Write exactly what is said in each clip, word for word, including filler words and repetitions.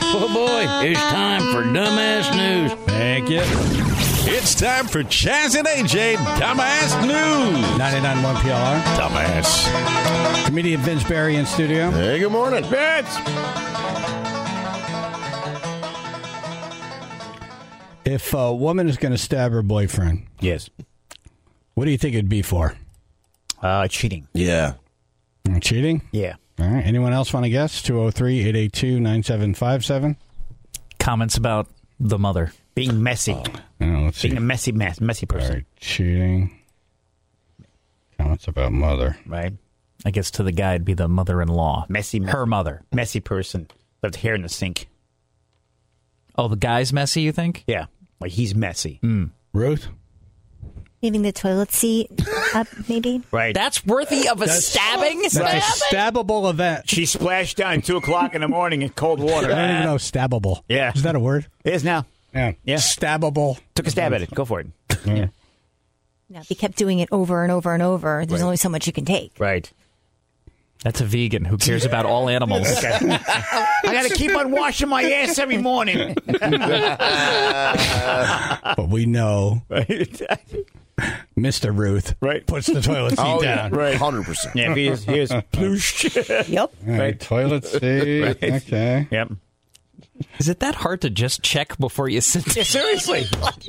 Oh, boy, it's time for Dumbass News. Thank you. It's time for Chaz and A J Dumbass News. ninety-nine point one P L R. Dumbass. Comedian Vince Barry in studio. Hey, good morning. Vince. If a woman is going to stab her boyfriend, Yes. what do you think it'd be for? Uh, cheating. Yeah. Cheating? Yeah. All right. Anyone else want to guess? two oh three, eight eight two, nine seven five seven. Comments about the mother. Being messy. Oh, let's see. Being a messy, mess, messy All person. right. Cheating. Comments about mother. Right. I guess to the guy, it'd be the mother-in-law. Messy, messy. Her mother. Messy person. Left hair in the sink. Oh, the guy's messy, you think? Yeah. Like he's messy. Mm. Ruth? Leaving the toilet seat up, maybe? Right. That's worthy of a stabbing? That's Stabbing? a stabbable event. She splashed down at two o'clock in the morning in cold water. I don't even know stabbable. Yeah. Is that a word? It is now. Yeah. Yeah. Stabbable. Took a stab at it. Go for it. Yeah. No, if you kept doing it over and over and over, there's Right. only so much you can take. Right. That's a vegan who cares about all animals. I got to keep on washing my ass every morning. But we know Mister Ruth Right. puts the toilet seat Oh, down. yeah. one hundred percent. Yeah, here's, here's ploosh. Yep. All right, toilet seat. Right. Okay. Yep. Is it that hard to just check before you sit down? Yeah, seriously.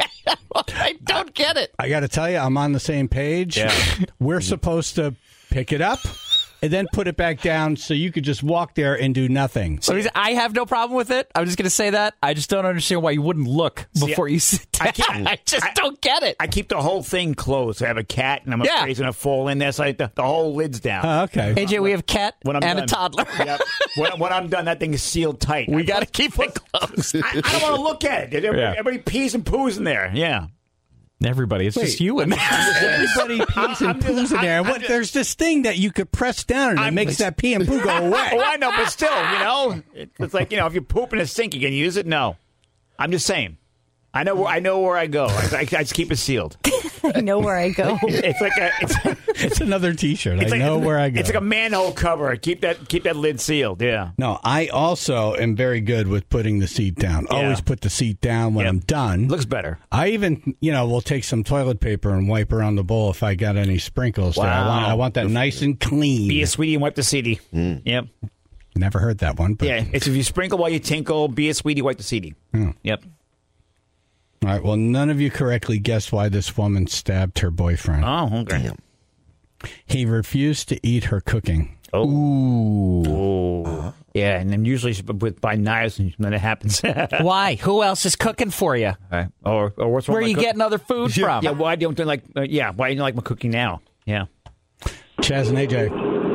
I don't get it. I got to tell you, I'm on the same page. Yeah. We're supposed to pick it up and then put it back down so you could just walk there and do nothing. So he's- I have no problem with it. I'm just going to say that. I just don't understand why you wouldn't look before you sit down. I can't- I just I- don't get it. I keep the whole thing closed. I have a cat, and I'm Yeah. afraid he's going to fall in there, so I, the, the whole lid's down. Oh, okay. A J, we have a cat When I'm and done. a toddler. Yep. When, when I'm done, that thing is sealed tight. We I- got to keep it closed. I, I don't want to look at it. Everybody, Yeah. everybody pees and poos in there. Yeah. Everybody, it's just Wait. you and me. Everybody pees and I'm just- poos in there. I'm What, just- there's this thing that you could press down and it I'm makes just- that pee and poo go away. Oh, I know, but still, you know, it, it's like, you know, if you poop in a sink, you can use it. No, I'm just saying. I know where I know where I go. I, I just keep it sealed. I know where I go. It's like a it's, It's another T-shirt. it's I like, know where I go. It's like a manhole cover. Keep that keep that lid sealed. Yeah. No, I also am very good with putting the seat down. Yeah. Always put the seat down when Yep. I'm done. Looks better. I even, you know, will take some toilet paper and wipe around the bowl if I got any sprinkles there. I Wow. want, I want that nice and clean. Be a sweetie and wipe the seedy. Yep. Never heard that one. But Yeah. It's if you sprinkle while you tinkle. Be a sweetie, wipe the seedy. Yep. All right. Well, none of you correctly guessed why this woman stabbed her boyfriend. Oh, okay. He refused to eat her cooking. Oh. Ooh. Yeah, and then usually with by knives, and then it happens. Why? Who else is cooking for you? Right. Or, or what's wrong Where are with you my cook- getting other food from? Yeah, why don't you like? Uh, yeah, why don't you like my cooking now? Yeah. Chaz and A J.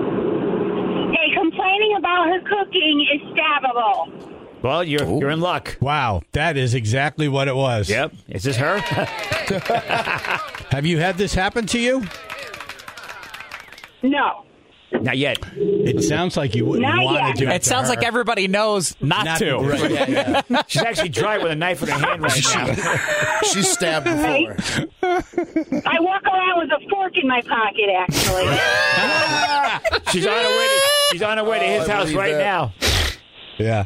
Hey, complaining about her cooking is stabbable. Well, you're you're in luck. Wow, that is exactly what it was. Yep. Is this her? Have you had this happen to you? No. Not yet. It sounds like you wouldn't Not want yet. to do it. It to sounds her. like everybody knows not, Not- to. right, yeah, yeah. She's actually dry with a knife in her hand right now. She's stabbed before. I walk around with a fork in my pocket, actually. She's on her way to she's on her way to his Oh, I house believe right that. now. Yeah.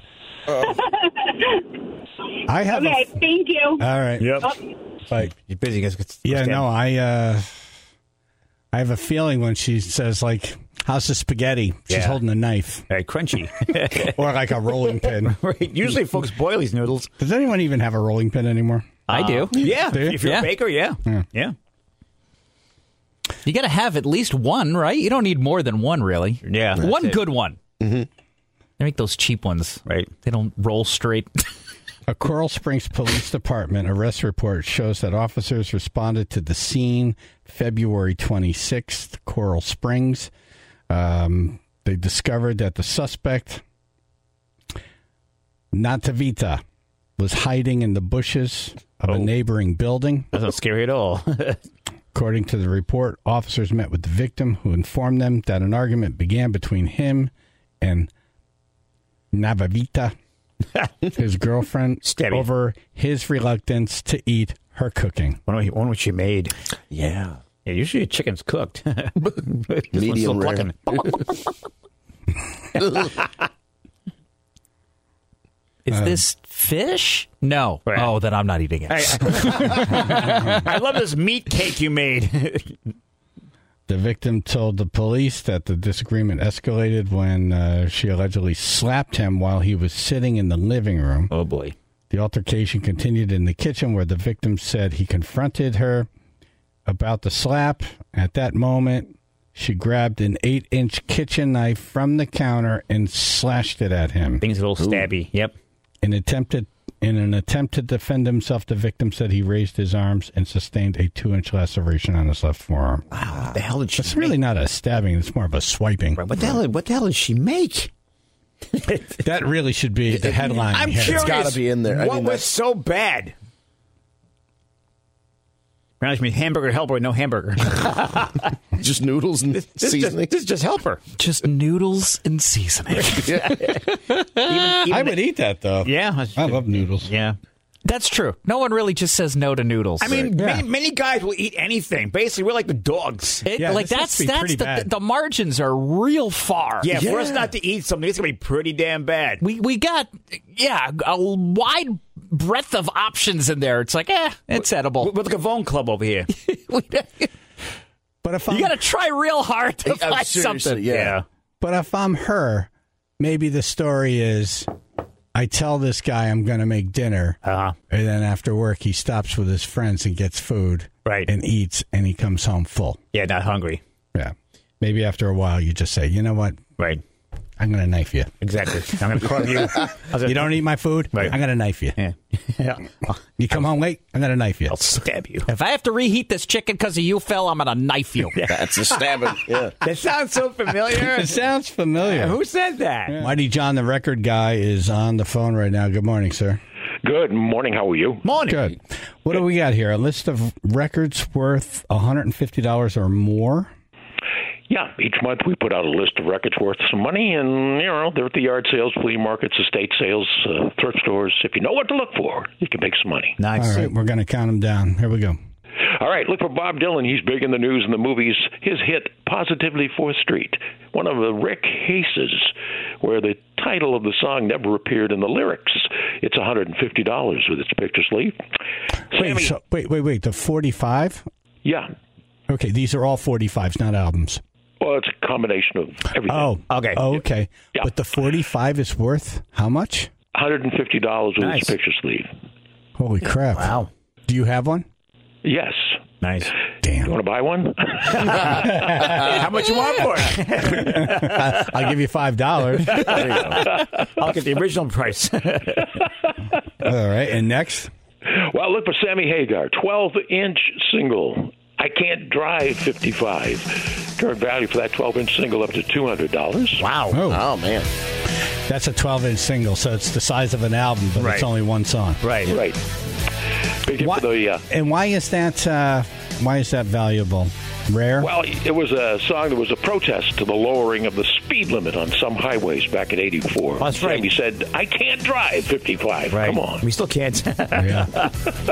I have. Okay, A, thank you. all right. Yep. Like, You're busy, guys. yeah. No, I. uh I have a feeling when she says like, "How's the spaghetti?" She's Yeah. holding a knife Very crunchy. or like a rolling pin. Right. Usually, folks boil these noodles. Does anyone even have a rolling pin anymore? I do. Yeah. Do you? If you're Yeah. a baker, yeah. Yeah. Yeah. You got to have at least one, right? You don't need more than one, really. Yeah. One that's it. good one. Mm-hmm. They make those cheap ones. Right. They don't roll straight. A Coral Springs Police Department arrest report shows that officers responded to the scene February twenty-sixth, Coral Springs. Um, they discovered that the suspect, Natavita, was hiding in the bushes of Oh. a neighboring building. That's not scary at all. According to the report, officers met with the victim, who informed them that an argument began between him and Navavita, his girlfriend, Stabby. over his reluctance to eat her cooking. Wonder what- wonder what she made. Yeah. Yeah, usually a chicken's cooked. This one's Medium still rare. plucking. Is Uh, this fish? No. Right. Oh, then I'm not eating it. I, I love this meat cake you made. The victim told the police that the disagreement escalated when uh, she allegedly slapped him while he was sitting in the living room. Oh, boy. The altercation continued in the kitchen where the victim said he confronted her about the slap. At that moment, she grabbed an eight-inch kitchen knife from the counter and slashed it at him. Things a little stabby. Yep. In, attempted, in an attempt to defend himself, the victim said he raised his arms and sustained a two-inch laceration on his left forearm. Wow, what the hell did she It's make? really not a stabbing. It's more of a swiping. Right, What the hell? What the hell did she make? That really should be the headline. I'm here. curious. gotta be in there. I What mean, was that's- so bad? Apparently, mean hamburger helper with no hamburger. Just noodles and This is just, seasoning. this is just helper. Just noodles and seasoning. Even, even I the- would eat that, though. Yeah, I love noodles. Yeah. That's true. No one really just says no to noodles. I mean, Yeah. many, many guys will eat anything. Basically, we're like the dogs. It- Yeah, like this that's must be that's pretty the, bad. the margins are real far. Yeah, for Yeah. us not to eat something, it's gonna be pretty damn bad. We we got yeah a wide breadth of options in there. It's like eh, it's edible. We're like a Vone Club over here. you But if I'm, got to try real hard to Uh, find seriously, something. yeah. but if I'm her, maybe the story is I tell this guy I'm going to make dinner, Uh-huh. and then after work he stops with his friends and gets food, Right. and eats, and he comes home full. Yeah, not hungry. Yeah. Maybe after a while you just say, you know what? Right. I'm going to knife you. Exactly. I'm gonna club you. I was You gonna- don't eat my food? Right. I'm going to knife you. Yeah. Yeah. You come home late? I'm going to knife you. I'll stab you. If I have to reheat this chicken because of you, Phil, I'm gonna knife you. That's a stabbing. Yeah. That sounds so familiar. It sounds familiar. Who said that? Mighty John, the record guy, is on the phone right now. Good morning, sir. Good morning. How are you? Morning. Good. What do we got here? A list of records worth one hundred fifty dollars or more? Yeah, each month we put out a list of records worth some money, and, you know, they're at the yard sales, flea markets, estate sales, uh, thrift stores. If you know what to look for, you can make some money. Nice. All right, we're going to count them down. Here we go. All right, look for Bob Dylan. He's big in the news and the movies. His hit, Positively fourth Street, one of the Rick Hases, where the title of the song never appeared in the lyrics. It's one hundred fifty dollars with its picture sleeve. Sammy, Wait, so, wait, wait, wait. The forty-five? yeah. Okay, these are all forty-fives, not albums. Well, it's a combination of everything. Oh, Okay. Oh, okay. Yeah. But the forty-five is worth how much? one hundred fifty dollars with Nice. its picture sleeve. Holy crap. Wow. Do you have one? Yes. Nice. You Damn. want to buy one? How much you want for it? I'll give you five dollars. All I'll get the original price. right, and next? Well, look for Sammy Hagar, twelve-inch single. I Can't Drive, fifty-five. Current value for that twelve-inch single up to two hundred dollars. Wow. Oh, Oh, man. that's a twelve-inch single, so it's the size of an album, but Right. it's only one song. Right. Right. Big hit Why, for the... Uh, and why is that? Uh, why is that valuable? Rare? well, it was a song that was a protest to the lowering of the speed limit on some highways back in eighty-four. That's right. Sammy said, I can't drive fifty-five. Right. Come on. We still can't. Yeah.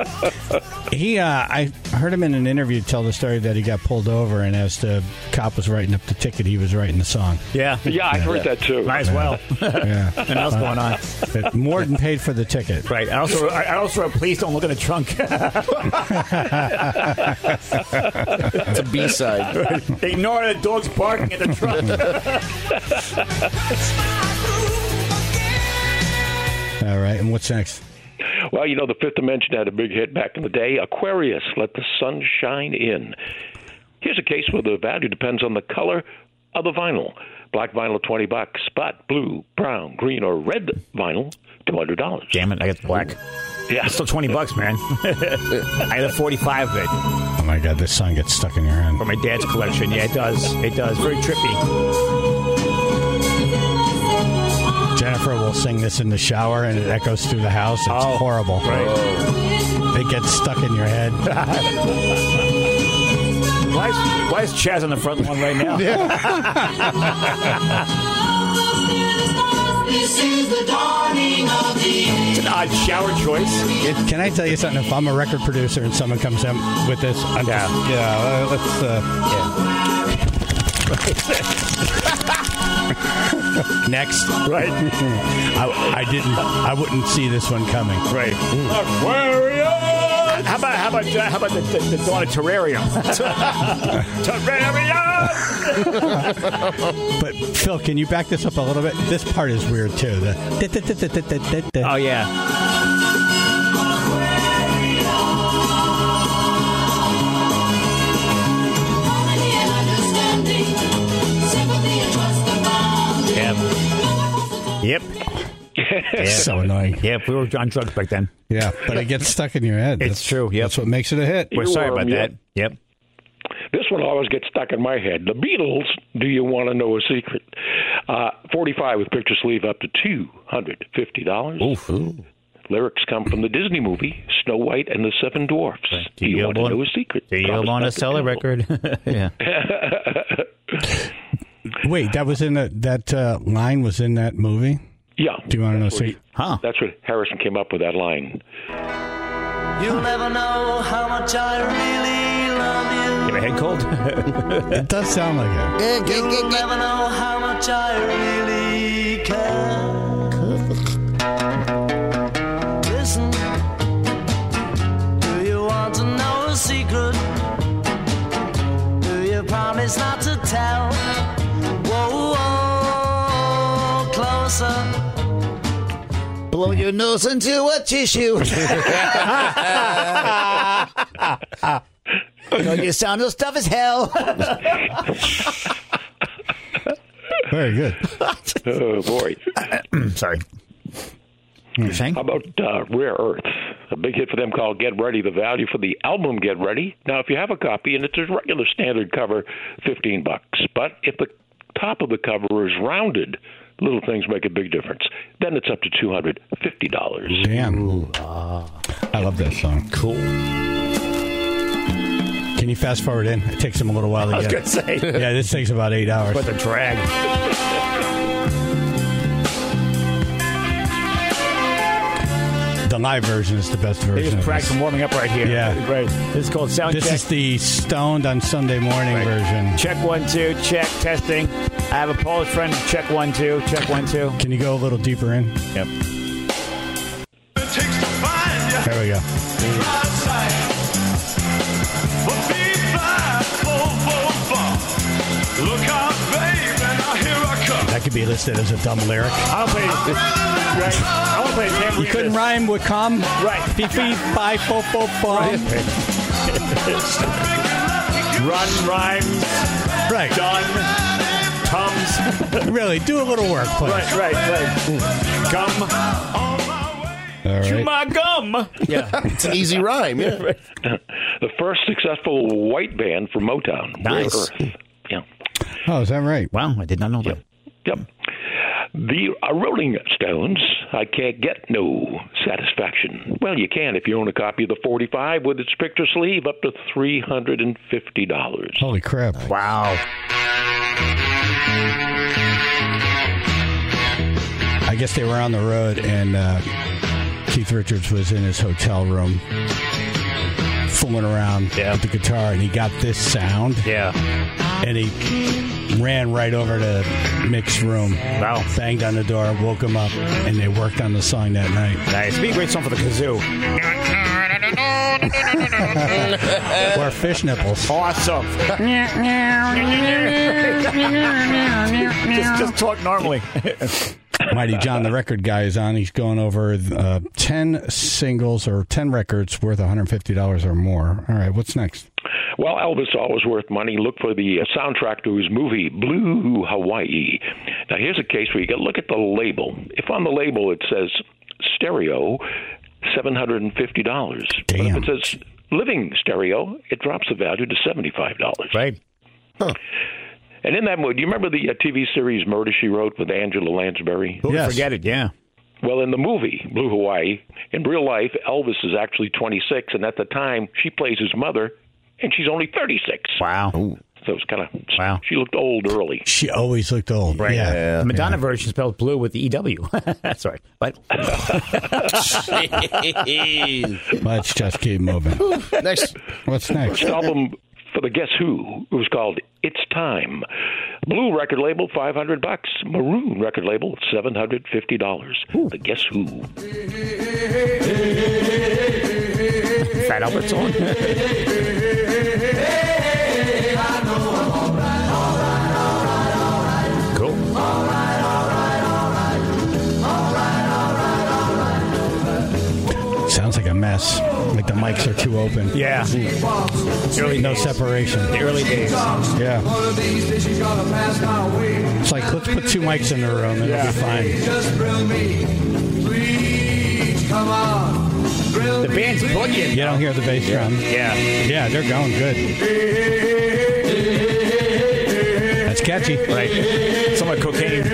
he, uh, I heard him in an interview tell the story that he got pulled over, and as the cop was writing up the ticket, he was writing the song. yeah. Yeah, I heard that too. Might as well. Yeah. Nothing else going on. But more than paid for the ticket. Right. I also, I I also wrote, please don't look in the trunk. It's a B-side. Ignore the dogs barking at the trunk. All right, and what's next? Well, you know, the Fifth Dimension had a big hit back in the day. Aquarius, Let the Sun Shine In. Here's a case where the value depends on the color of the vinyl. Black vinyl, twenty bucks. Spot, blue, brown, green, or red vinyl, two hundred dollars. Damn it, I got the black. Yeah. It's still twenty bucks, man. I had a forty-five of it Oh my God, this song gets stuck in your head. for my dad's collection. Yeah, it does. It does. Very trippy. Jennifer will sing this in the shower, and it echoes through the house. It's Oh, horrible. right. It gets stuck in your head. Why is, why is Chaz on the front one right now? It's an odd shower choice. It, can I tell you something? If I'm a record producer and someone comes in with this, I'm Yeah. just, yeah, uh, let's, uh, Next. Right. I, I didn't. I wouldn't see this one coming. Right. Aquarium. How about how about uh, how about the, the, the Dawn of Terrarium? Terrarium. But Phil, can you back this up a little bit? This part is weird too. The Oh yeah. Yep. Yep. So annoying. Yep, we were on drugs back then. Yeah, but it gets stuck in your head. It's That's, true. Yep. That's what makes it a hit. We're sorry about Earworm, that. yep. Yep. This one always gets stuck in my head. The Beatles, Do You Want to Know a Secret? Uh, forty-five with picture sleeve up to two hundred fifty dollars. Oof. Lyrics come from the Disney movie Snow White and the Seven Dwarfs. Right. Do, you, want to know a secret? Do you Promise want to not sell a tell. record? Yeah. Wait, that was in the, that uh, line was in that movie? Yeah. Do you want to know? That's what See, he- Huh. That's what Harrison came up with that line. You'll never know how much I really love You have a head cold? it does sound like it. you. You'll never know how much I really care. Listen, do you want to know a secret? Do you promise not to tell? Whoa, whoa, closer. Blow your nose into a tissue. You sound as tough as hell. Very good. Oh, boy. Sorry. You're saying? How about uh, Rare Earth? A big hit for them called Get Ready. The value for the album Get Ready. Now, if you have a copy and it's a regular standard cover, fifteen bucks. But if the top of the cover is rounded, little things make a big difference. Then it's up to two hundred fifty dollars. Damn. I love that song. Cool. Can you fast forward in? It takes them a little while to I was get. going to say. Yeah, this takes about eight hours. What the drag. The live version is the best They version. just of practiced this. warming up right here. Yeah. Right. This is called Sound This Check. is the Stoned on Sunday morning Right. version. Check one, two, check, testing. I have a Polish friend. Check one, two, check one, two. Can you go a little deeper in? Yep. There we go. That could be listed as a dumb lyric. I don't play this. Right. I want to play Tambourine. You couldn't rhyme with come? Right. Fee fee fi fo fo fum. Run, rhymes, Right. done, comes. Really, do a little work, please. Right, right, right. Gum. All Chew right. my gum. Yeah. It's an easy rhyme, yeah. The first successful white band for Motown. Nice. Rare Earth. Yeah. Oh, is that right? Wow, I did not know that. Yep. The uh, Rolling Stones, I Can't Get No Satisfaction. Well, you can if you own a copy of the forty-five with its picture sleeve up to three hundred fifty dollars. Holy crap. Wow. I guess they were on the road, and uh, Keith Richards was in his hotel room fooling around Yeah. with the guitar, and he got this sound, Yeah. and he ran right over to Mick's room, Wow. banged on the door, woke him up, and they worked on the song that night. Nice. Be a great song for the kazoo. Or fish nipples. Awesome. just, just talk normally. Mighty John, the record guy, is on. He's going over uh, ten singles or ten records worth one hundred fifty dollars or more. All right, what's next? Well, Elvis always worth money. Look for the uh, soundtrack to his movie Blue Hawaii. Now, here's a case where you got to look at the label. If on the label it says stereo, seven hundred fifty dollars. But Damn. if it says living stereo, it drops the value to seventy-five dollars. Right. And in that mood, do you remember the uh, T V series Murder, She Wrote with Angela Lansbury? Who would Yes. forget it? Yeah. Well, in the movie Blue Hawaii, in real life, Elvis is actually twenty-six, and at the time, she plays his mother, and she's only thirty-six. Wow. So it's kind of Wow. She looked old early. She always looked old. Right. Yeah. The Madonna version spelled blue with the E W. That's right. But Let's just keep moving. Next. What's next? First album for the Guess Who, it was called It's Time. Blue record label, five hundred bucks. Maroon record label, seven hundred fifty dollars. The Guess Who. Fat Albert song. Cool. Sounds like a mess. Like the mics are too open. Yeah. Early No days. separation. The early days. Yeah. It's like, let's put two mics in the room and Yeah. it'll be fine. The band's boogie. You don't hear the bass drum. Yeah. Yeah, they're going good. That's catchy. Right. Somewhat cocaine.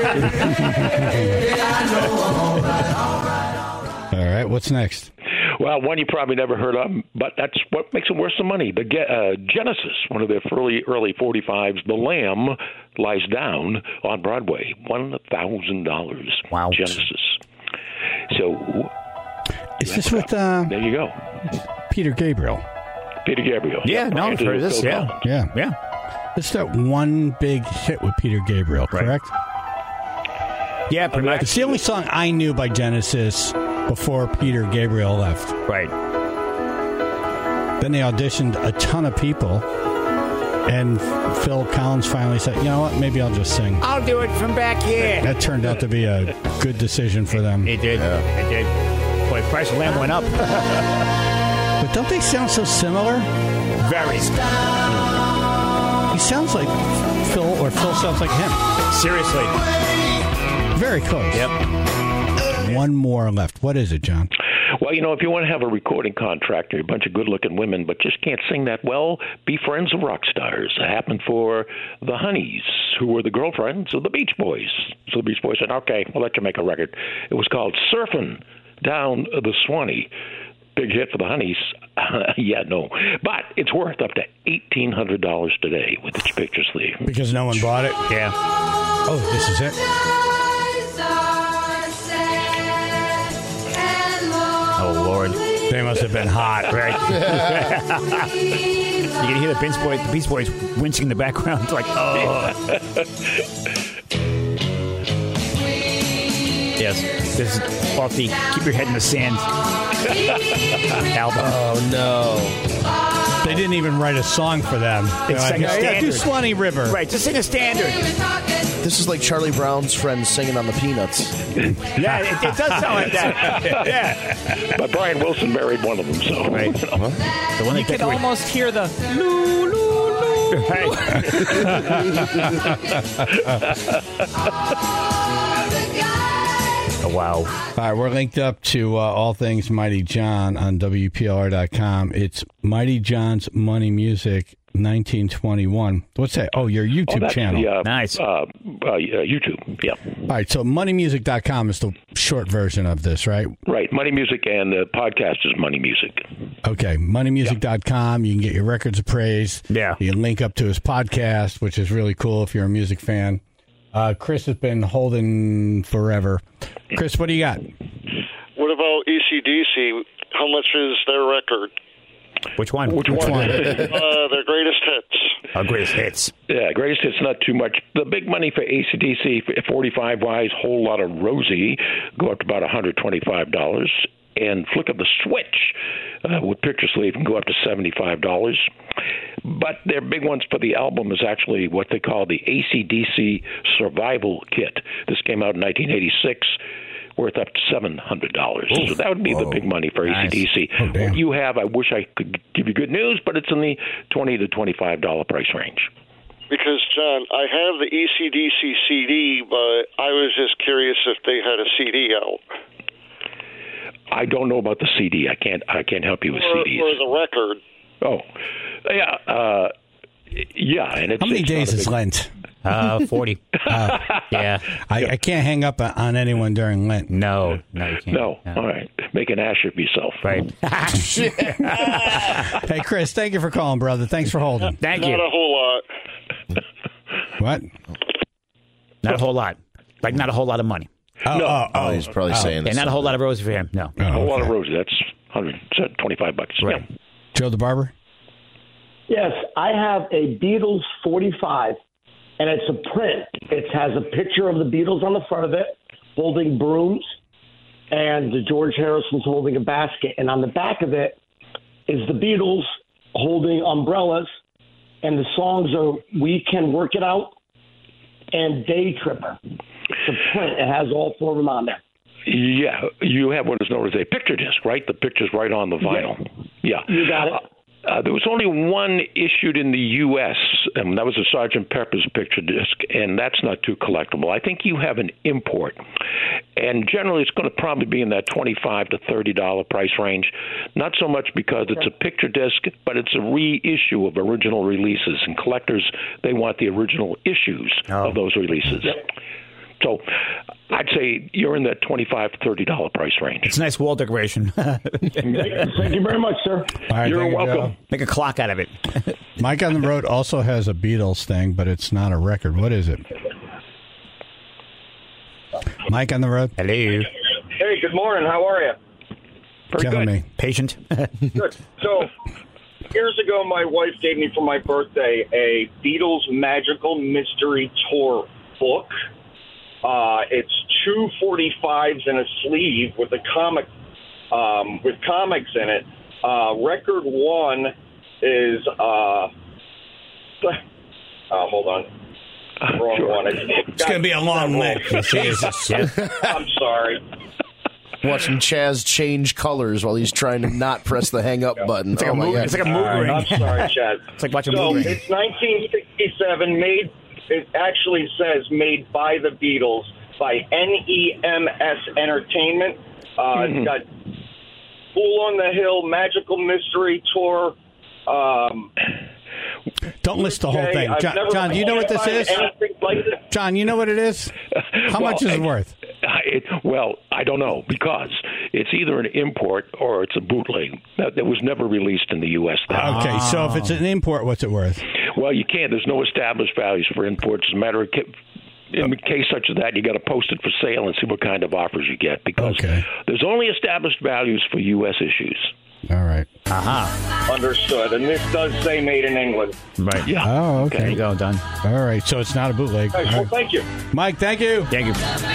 All right, what's next? Well, one you probably never heard of, but that's what makes it worse than money. The Ge- uh, Genesis, one of their early early forty-fives, The Lamb Lies Down on Broadway, one thousand dollars. Wow. Genesis. So Is this with uh, there you go. Peter Gabriel? Peter Gabriel. Yeah, no, I've heard of this. Phil Yeah. Collins. Yeah. Yeah. This is that one big hit with Peter Gabriel, correct? Yeah, pretty much. It's the only song I knew by Genesis before Peter Gabriel left. Right. Then they auditioned a ton of people, and Phil Collins finally said, you know what, maybe I'll just sing. I'll do it from back here. That turned out to be a good decision for them. It did. It did. Boy, price of lamb went up. But don't they sound so similar? Very. He sounds like Phil, or Phil sounds like him. Seriously. Very close. Yep. One more left. What is it, John? Well, you know, if you want to have a recording contract, you're a bunch of good-looking women, but just can't sing that well, be friends of rock stars. It happened for the Honeys, who were the girlfriends of the Beach Boys. So the Beach Boys said, okay, we'll let you make a record. It was called Surfin' Down the Swanee. Big hit for the Honeys. Yeah, no. But it's worth up to eighteen hundred dollars today with its picture sleeve. Because no one bought it? Yeah. Oh, this is it? Oh, Lord. They must have been hot. Right. You can hear the Beach Boys, the Beach Boys winching in the background. It's like, oh. Yes. This is off the Keep Your Head in the Sand album. Oh, no. They didn't even write a song for them. It's like a yeah, yeah, do standard. Swanee River. Right, just sing a standard. This is like Charlie Brown's friends singing on the Peanuts. Yeah, it, it does sound like that. Yeah. But Brian Wilson married one of them, so. Right. The one You that can almost hear the loo, loo, loo. Right. Oh, wow. All right, we're linked up to uh, all things Mighty John on W P L R dot com. It's Mighty John's Money Music nineteen twenty-one. What's that? Oh, your YouTube Oh, that's channel. the, uh, Nice. Uh, uh, YouTube, yeah. All right, so money music dot com is the short version of this, right? Right. Money Music, and the podcast is Money Music. Okay, money music dot com. You can get your records appraised. Yeah. You can link up to his podcast, which is really cool if you're a music fan. Uh, Chris has been holding forever. Chris, what do you got? What about A C D C? How much is their record? Which one? Which one? uh, their greatest hits. Our greatest hits. Yeah, greatest hits, not too much. The big money for A C D C, forty-five wise, whole lot of Rosie, go up to about one hundred twenty-five dollars. And Flick of the Switch uh, with picture sleeve can go up to seventy-five dollars. But their big ones for the album is actually what they call the A C D C Survival Kit. This came out in nineteen eighty-six, worth up to seven hundred dollars. So that would be Whoa. the big money for Nice. A C D C. Oh, damn. What you have, I wish I could give you good news, but it's in the twenty to twenty-five dollars price range. Because, John, I have the A C D C C D, but I was just curious if they had a C D out. I don't know about the C D. I can't. I can't help you with Or, C Ds. or the record. Oh, yeah, uh, yeah. And it's How many it's not days a is big- Lent? Uh, forty. Uh, Yeah. I, I can't hang up on anyone during Lent. No. No, you can't. No. All right. Make an ash of yourself. Right. Hey, Chris, thank you for calling, brother. Thanks for holding. Thank Not you. a whole lot. What? Not a whole lot. Like, not a whole lot of money. Oh, No. oh, Oh, he's probably saying Yeah, this. not a whole lot of roses for him. No. oh, A whole lot of okay. roses. That's one hundred twenty-five bucks. Right. Yeah. Joe the Barber? Yes, I have a Beatles forty-five and it's a print. It has a picture of the Beatles on the front of it, holding brooms, and the George Harrison's holding a basket. And on the back of it is the Beatles holding umbrellas, and the songs are We Can Work It Out and Day Tripper. It's a print. It has all four of them on there. Yeah, you have what is known as a picture disc, right? The picture's right on the vinyl. Yeah. yeah. You got it. Uh, Uh, there was only one issued in the U S, and that was a Sergeant Pepper's picture disc, and that's not too collectible. I think you have an import, and generally it's going to probably be in that twenty-five to thirty dollars price range, not so much because it's a picture disc, but it's a reissue of original releases, and collectors, they want the original issues oh. of those releases. Yep. So I'd say you're in that twenty-five to thirty dollars price range. It's a nice wall decoration. Thank you very much, sir. All right, you're welcome. Joe. Make a clock out of it. Mike on the Road also has a Beatles thing, but it's not a record. What is it? Mike on the Road. Hello. Hey, good morning. How are you? Very Tell good. me. Patient. Good. So, years ago, my wife gave me for my birthday a Beatles Magical Mystery Tour book. Uh, it's two forty-fives in a sleeve with a comic, um, with comics in it. Uh, record one is, uh, uh hold on, wrong sure. one. It's, it's going to be a long list. Jesus. I'm sorry. Watching Chaz change colors while he's trying to not press the hang up button. It's like, oh a, my mood, God. it's like a mood Right, ring. I'm sorry, Chaz. It's like watching so a mood ring. It's nineteen sixty-seven, made. It actually says made by the Beatles by N E M S Entertainment. Uh, mm-hmm. It's got Fool on the Hill, Magical Mystery Tour. Um, Don't list the whole okay, thing. I've John, never John do you know what this find is? anything like this. John, you know what it is? How well, much is it worth? It, well, I don't know, because it's either an import or it's a bootleg that, that was never released in the U S Then. Okay, so if it's an import, what's it worth? Well, you can't. There's no established values for imports. As a matter of ca- in a case such as that, you got to post it for sale and see what kind of offers you get, because Okay. there's only established values for U S issues. All right. Aha. Understood. And this does say made in England. Right. Yeah. Oh, okay. There you go. Done. All right, so it's not a bootleg. All right, All well, right. thank you. Mike, thank you. Thank you.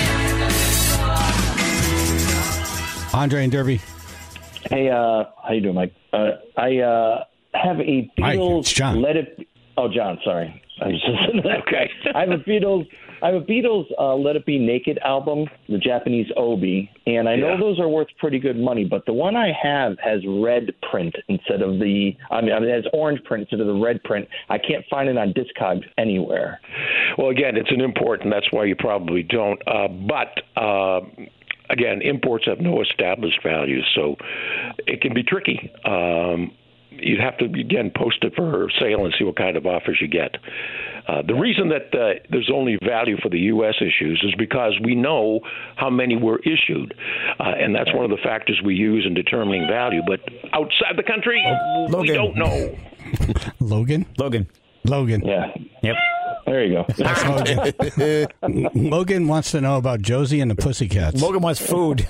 Andre and Derby. Hey, uh, how you doing, Mike? Uh, I uh, have a Mike, Beatles. it's John. Let it. Oh, John. Sorry. I was just Okay. I have a Beatles. I have a Beatles uh, Let It Be Naked album, the Japanese Obi, and I know Yeah. those are worth pretty good money. But the one I have has red print instead of the. I mean, I mean, it has orange print instead of the red print. I can't find it on Discogs anywhere. Well, again, it's an import, and that's why you probably don't. Uh, but uh, again, imports have no established values, so it can be tricky. Um, you'd have to, again, post it for sale and see what kind of offers you get. Uh, the reason that uh, there's only value for the U S issues is because we know how many were issued, uh, and that's one of the factors we use in determining value. But outside the country, Logan. we don't know. Logan? Logan. Logan. Yeah. Yep. There you go. That's Logan. Logan wants to know about Josie and the Pussycats. Logan wants food.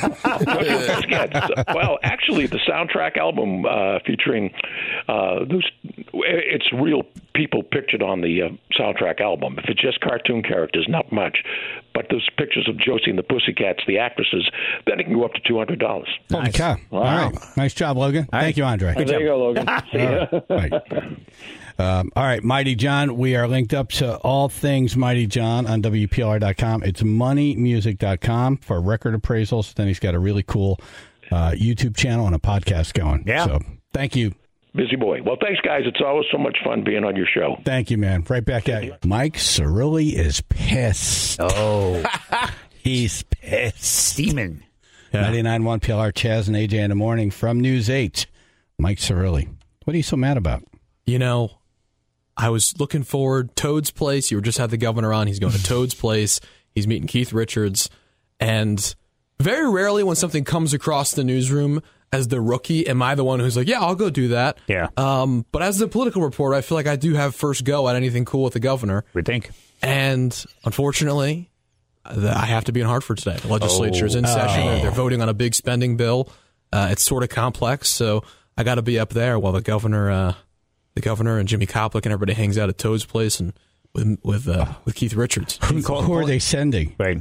Well, actually, the soundtrack album uh, featuring uh, those, it's real people pictured on the uh, soundtrack album. If it's just cartoon characters, not much. But those pictures of Josie and the Pussycats, the actresses, then it can go up to two hundred dollars. Holy cow. All right. Nice job, Logan. All right. Thank you, Andre. Good there job. you go, Logan. See ya. All right. Um, all right, Mighty John. We are linked up to all things Mighty John on W P L R dot com. It's money music dot com for record appraisals. Then he's got a really cool uh, YouTube channel and a podcast going. Yeah. So thank you. Busy boy. Well, thanks, guys. It's always so much fun being on your show. Thank you, man. Right back at you. Mike Cirilli is pissed. Oh. He's pissed. Steaming. ninety-nine point one P L R, Chaz and A J in the morning from News eight. Mike Cirilli. What are you so mad about? You know, I was looking forward. Toad's Place. You were just had the governor on. He's going to Toad's Place. He's meeting Keith Richards. And very rarely when something comes across the newsroom as the rookie, am I the one who's like, yeah, I'll go do that. Yeah. Um, but as the political reporter, I feel like I do have first go at anything cool with the governor. We think. And unfortunately, the, I have to be in Hartford today. The legislature is in Oh. session. Oh. They're, they're voting on a big spending bill. Uh, it's sort of complex, so I got to be up there while the governor, uh, the governor and Jimmy Koplick and everybody hangs out at Toad's Place and with with, uh, with Keith Richards. Who, who are they sending? Right.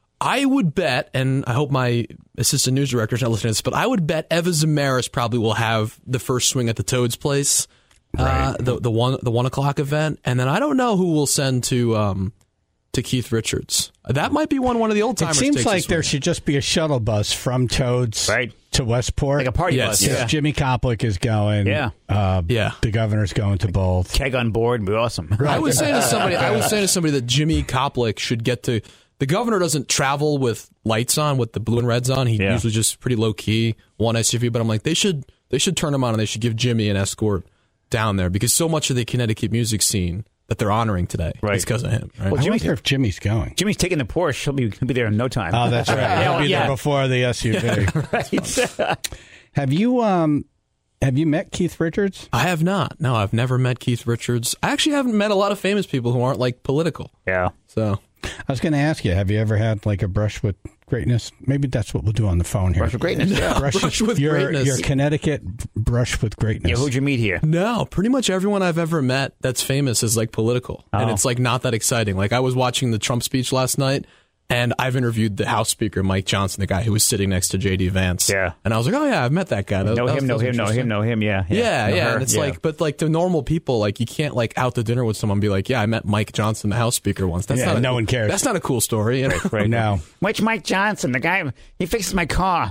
I would bet, and I hope my assistant news director's not listening to this, but I would bet Eva Zamaris probably will have the first swing at the Toads Place, uh, the the one the one o'clock event, and then I don't know who we'll send to um, to Keith Richards. That might be one one of the old It timers. seems like there should just be a shuttle bus from Toads right. to Westport, like a party Yes. bus. Yeah. Yeah. Jimmy Koplik is going. Yeah. Uh, Yeah. The governor's going to both. Keg on board would be awesome. I was saying to somebody, I was saying to somebody that Jimmy Koplik should get to. The governor doesn't travel with lights on, with the blue and reds on. He Yeah. usually just pretty low key, one S U V. But I'm like, they should they should turn them on and they should give Jimmy an escort down there because so much of the Connecticut music scene that they're honoring today Right. is because of him. Right? Well, I Jimmy's, wonder if Jimmy's going. Jimmy's taking the Porsche. He'll be, he'll be there in no time. Oh, that's right. Yeah, He'll be yeah. there before the S U V. right. Have you um have you met Keith Richards? I have not. No, I've never met Keith Richards. I actually haven't met a lot of famous people who aren't like political. Yeah. So I was going to ask you, have you ever had like a brush with greatness? Maybe that's what we'll do on the phone here. Brush with greatness. Yeah. Brush, Brush with your, greatness. Your Connecticut brush with greatness. Yeah, who'd you meet here? no, pretty much everyone I've ever met that's famous is like political, and Oh. it's like not that exciting. Like I was watching the Trump speech last night. And I've interviewed the House Speaker, Mike Johnson, the guy who was sitting next to J D Vance. Yeah. And I was like, oh, yeah, I've met that guy. That, Know that him, was- know that was him, know him, interesting. know him. Yeah. Yeah, yeah. Know her, And it's yeah. like, but like the normal people, like you can't like out to dinner with someone and be like, yeah, I met Mike Johnson, the House Speaker once. That's Yeah, not a- no one cares. That's not a cool story. You know? Right. No. Which Mike Johnson? The guy, he fixes my car.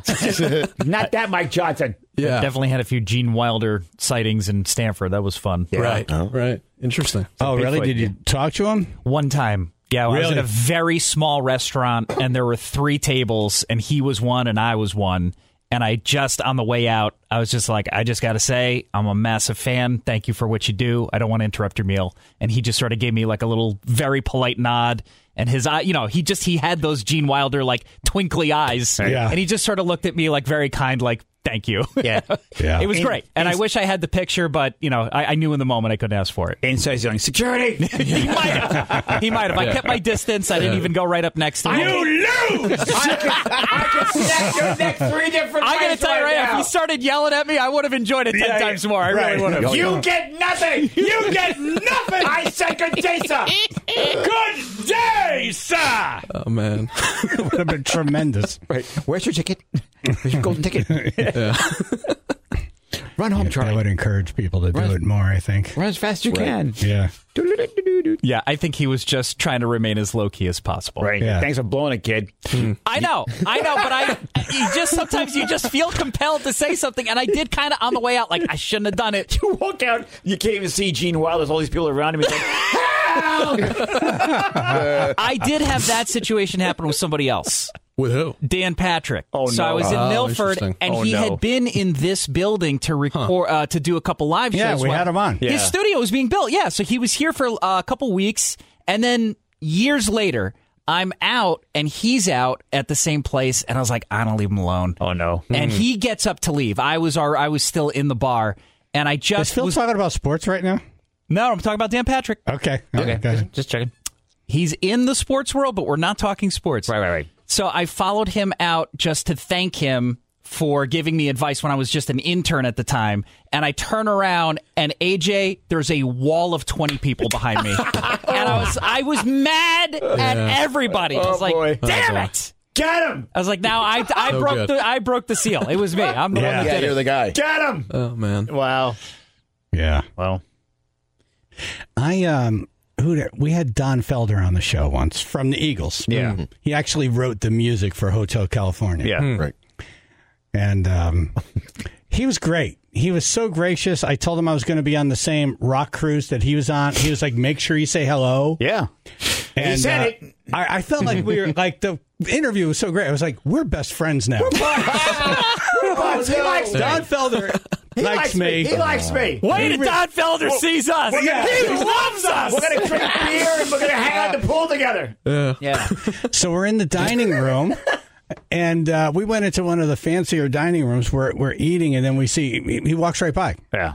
Not that Mike Johnson. Yeah. Definitely had a few Gene Wilder sightings in Stanford. That was fun. Right. Right. Interesting. Oh, really? Bigfoot, Did you talk to him? One time. Yeah, I was Really? in a very small restaurant, and there were three tables, and he was one, and I was one. And I just, on the way out, I was just like, I just got to say, I'm a massive fan. Thank you for what you do. I don't want to interrupt your meal. And he just sort of gave me like a little very polite nod. And his eye, you know, he just, he had those Gene Wilder, like, twinkly eyes. Yeah. And he just sort of looked at me like very kind, like, thank you. Yeah. Yeah. It was In- great. And in- I wish I had the picture, but, you know, I, I knew in the moment I couldn't ask for it. Inside he's yelling, security! He might have. He might have. I kept my distance. I didn't even go right up next to him. You lose! I can, I can snap your neck three different I'm ways going to tell you right right now, if now. he started yelling at me, I would have enjoyed it ten Yeah, times more. I right. really would have. You get nothing! You get nothing! I said good day, sir! Good day, sir! Oh, man. It would have been tremendous. Right. Where's your ticket? Where's your golden ticket? Run home, I Charlie. would encourage people to do Right. it more, I think. Run as fast as you can. Yeah. Yeah, I think he was just trying to remain as low key as possible. Right. Yeah. Thanks for blowing it, kid. I know, I know, but I you just sometimes you just feel compelled to say something, and I did kind of on the way out, like I shouldn't have done it. You walk out, you can't even see Gene Wilder. There's all these people around him. He's like, help! I did have that situation happen with somebody else. With who? Dan Patrick. Oh, So no. I was in Oh, Milford, interesting. and Oh, he no. had been in this building to record uh, to do a couple live shows. Yeah, we while- had him on. Yeah. His studio was being built. Yeah, so he was here for uh, a couple weeks, and then years later, I'm out, and he's out at the same place, and I was like, I don't leave him alone. Oh, no. And he gets up to leave. I was our, I was still in the bar, and I Is just Phil was talking about sports right now? no, I'm talking about Dan Patrick. Okay. Okay. Go ahead. Just checking. He's in the sports world, but we're not talking sports. Right, right, right. So I followed him out just to thank him for giving me advice when I was just an intern at the time. And I turn around, and A J, there's a wall of twenty people behind me. And I was I was mad at everybody. I was like, boy. damn Oh, boy. it. Get him! I was like, now I, I So broke good. the I broke the seal. It was me. I'm the Yeah. one that Yeah, did you're it. the guy. Get him! Oh, man. Wow. Yeah. Well, I um who did- we had Don Felder on the show once from the Eagles. Yeah. He actually wrote the music for Hotel California. yeah. Right. And um he was great. He was so gracious. I told him I was going to be on the same rock cruise that he was on. He was like, "Make sure you say hello." Yeah. And he said uh, it. I, I felt like we were like the interview was so great. I was like, "We're best friends now." He likes me. Don Felder He likes me. He likes me. Wait till Don Felder sees us. We're gonna- He loves us. We're going to drink beer and we're going to hang out the pool together. Yeah. So we're in the dining room, and uh, we went into one of the fancier dining rooms. We're we're eating, and then we see he, he walks right by. Yeah.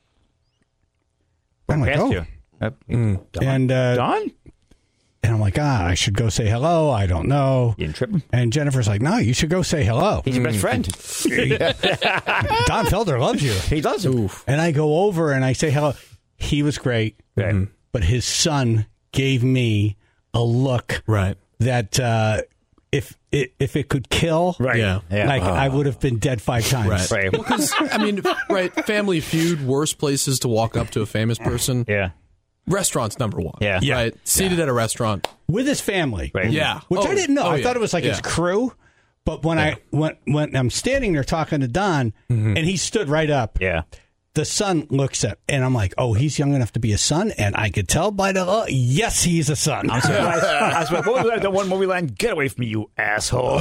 I'm like, Past oh, you. Yep. Don? and uh, Don? and I'm like, ah, I should go say hello. I don't know. You didn't trip him? And Jennifer's like, no, you should go say hello. He's your best friend. Don Felder loves you. He does. And I go over and I say hello. He was great, Right. but his son gave me a look right. that uh, if it if it could kill, right? Yeah, yeah. like uh, I would have been dead five times. Right. Because I mean, right? Family Feud, worst places to walk up to a famous person. Yeah. Restaurant's number one. Yeah. Yeah. Right. Seated Yeah. at a restaurant with his family. Right. Yeah. Which Oh, I didn't know. oh, I yeah. thought it was like yeah. his crew. But when Yeah. I when when I'm standing there talking to Don, Mm-hmm. and he stood right up. Yeah. The son looks at, and I'm like, oh, he's young enough to be a son, and I could tell by the uh, yes, he's a son. I'm surprised. I was like, what was that? The one movie line? Get away from me, you asshole!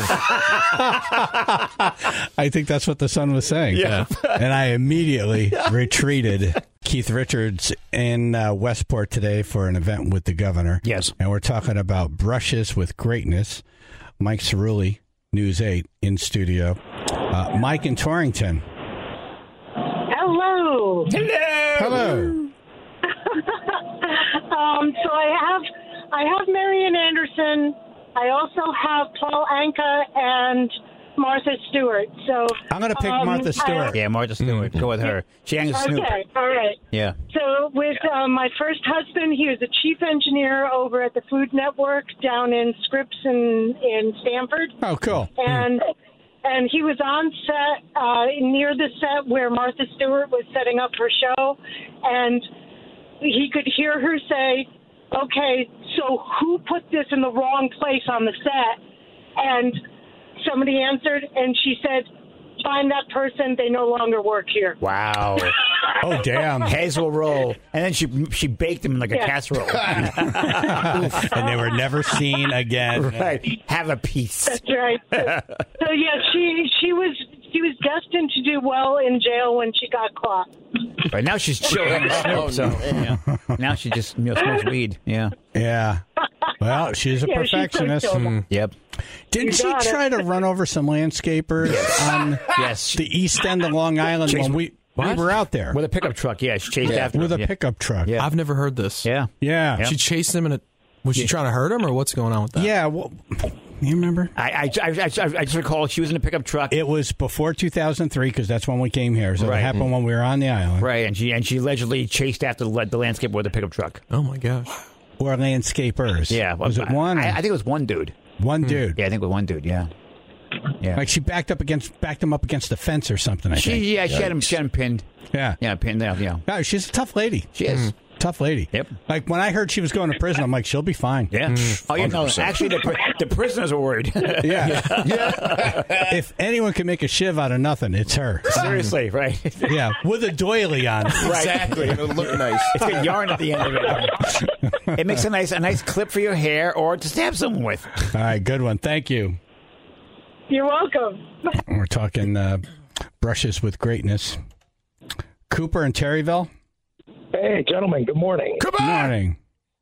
I think that's what the son was saying. Yeah. And I immediately retreated. Keith Richards in uh, Westport today for an event with the governor. Yes. And we're talking about brushes with greatness. Mike Cerulli, News eight, in studio. Uh, Mike in Torrington. Hello. Hello. Hello. um, so I have I have Marian Anderson. I also have Paul Anka and Martha Stewart. So I'm going to pick um, Martha Stewart. Yeah, Martha Stewart. Go with her. She hangs Snoop. Okay, all right. Yeah. So with um, my first husband, he was a chief engineer over at the Food Network down in Scripps in, in Stamford. Oh, cool. And and he was on set uh, near the set where Martha Stewart was setting up her show, and he could hear her say, "Okay, so who put this in the wrong place on the set?" And somebody answered, and she said, "Find that person. They no longer work here." Wow. Oh, damn. Hazel roll. And then she she baked them in like a Yeah. casserole. And they were never seen again. Right. Have a piece. That's right. So yeah, she she was she was destined to do well in jail when she got caught. Right now she's chilling with Snoop. Oh, so no. yeah. Now she just you know, smokes weed. Yeah. Yeah. Well, she's a Yeah, she's so perfectionist. chill. Hmm. Yep. Didn't You she got it. try to run over some landscapers on Yes. the east end of Long Island Chase- when we, we What? were out there? With a pickup truck. Yeah. She chased after With him. a Yeah. pickup truck. Yeah. I've never heard this. Yeah. Yeah. Yep. She chased him, and it was she trying to hurt him, or what's going on with that? Yeah. Well, you remember? I, I, I, I, I just recall she was in a pickup truck. It was before two thousand three because that's when we came here. So Right. it happened when we were on the island. Right, and she and she allegedly chased after the, the landscape with a pickup truck. Oh my gosh. Or landscapers. Yeah, Was it I, one? I, I think it was one dude. one dude. Yeah, I think it was one dude. Yeah, yeah. Like she backed up against, backed him up against the fence or something. I she, think. yeah, she had him, she had him pinned. Yeah. Yeah, pinned down. Yeah, No, she's a tough lady. she is. Tough lady. Yep. Like when I heard she was going to prison, I'm like, she'll be fine. Yeah. Oh, yeah. No, actually, the, pri- the prisoners were worried. Yeah. If anyone can make a shiv out of nothing, it's her. Seriously, right? Yeah, with a doily on. Exactly. It'll look nice. It's got yarn at the end of it. It makes a nice, a nice clip for your hair or to stab someone with. All right, good one. Thank you. You're welcome. We're talking uh, brushes with greatness. Cooper in Terryville. Hey, gentlemen, good morning. Good morning.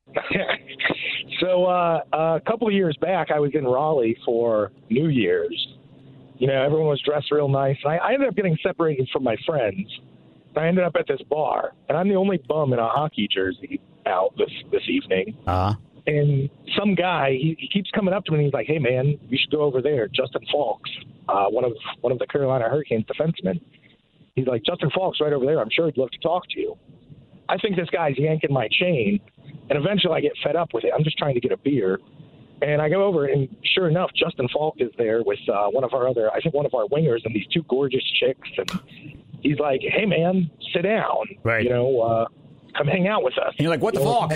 So, uh, a couple of years back, I was in Raleigh for New Year's. You know, everyone was dressed real nice. And I, I ended up getting separated from my friends. I ended up at this bar, and I'm the only bum in a hockey jersey out this, this evening. Uh-huh. And some guy, he, he keeps coming up to me, and he's like, "Hey, man, you should go over there. Justin Falks, uh, one of one of the Carolina Hurricanes defensemen." He's like, "Justin Falks right over there. I'm sure he'd love to talk to you." I think this guy's yanking my chain, and eventually I get fed up with it. I'm just trying to get a beer. And I go over, and sure enough, Justin Falk is there with uh, one of our other, I think one of our wingers, and these two gorgeous chicks. And he's like, "Hey, man, sit down. Right. You know, uh, come hang out with us." And you're like, what the fuck?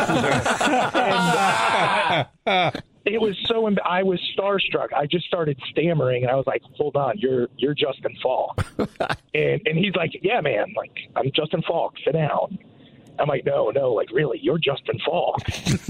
It was so. Emb- I was starstruck. I just started stammering, and I was like, "Hold on, you're you're Justin Falk," and and he's like, "Yeah, man, like I'm Justin Falk. Sit down." I'm like, "No, no, like really, you're Justin Falk."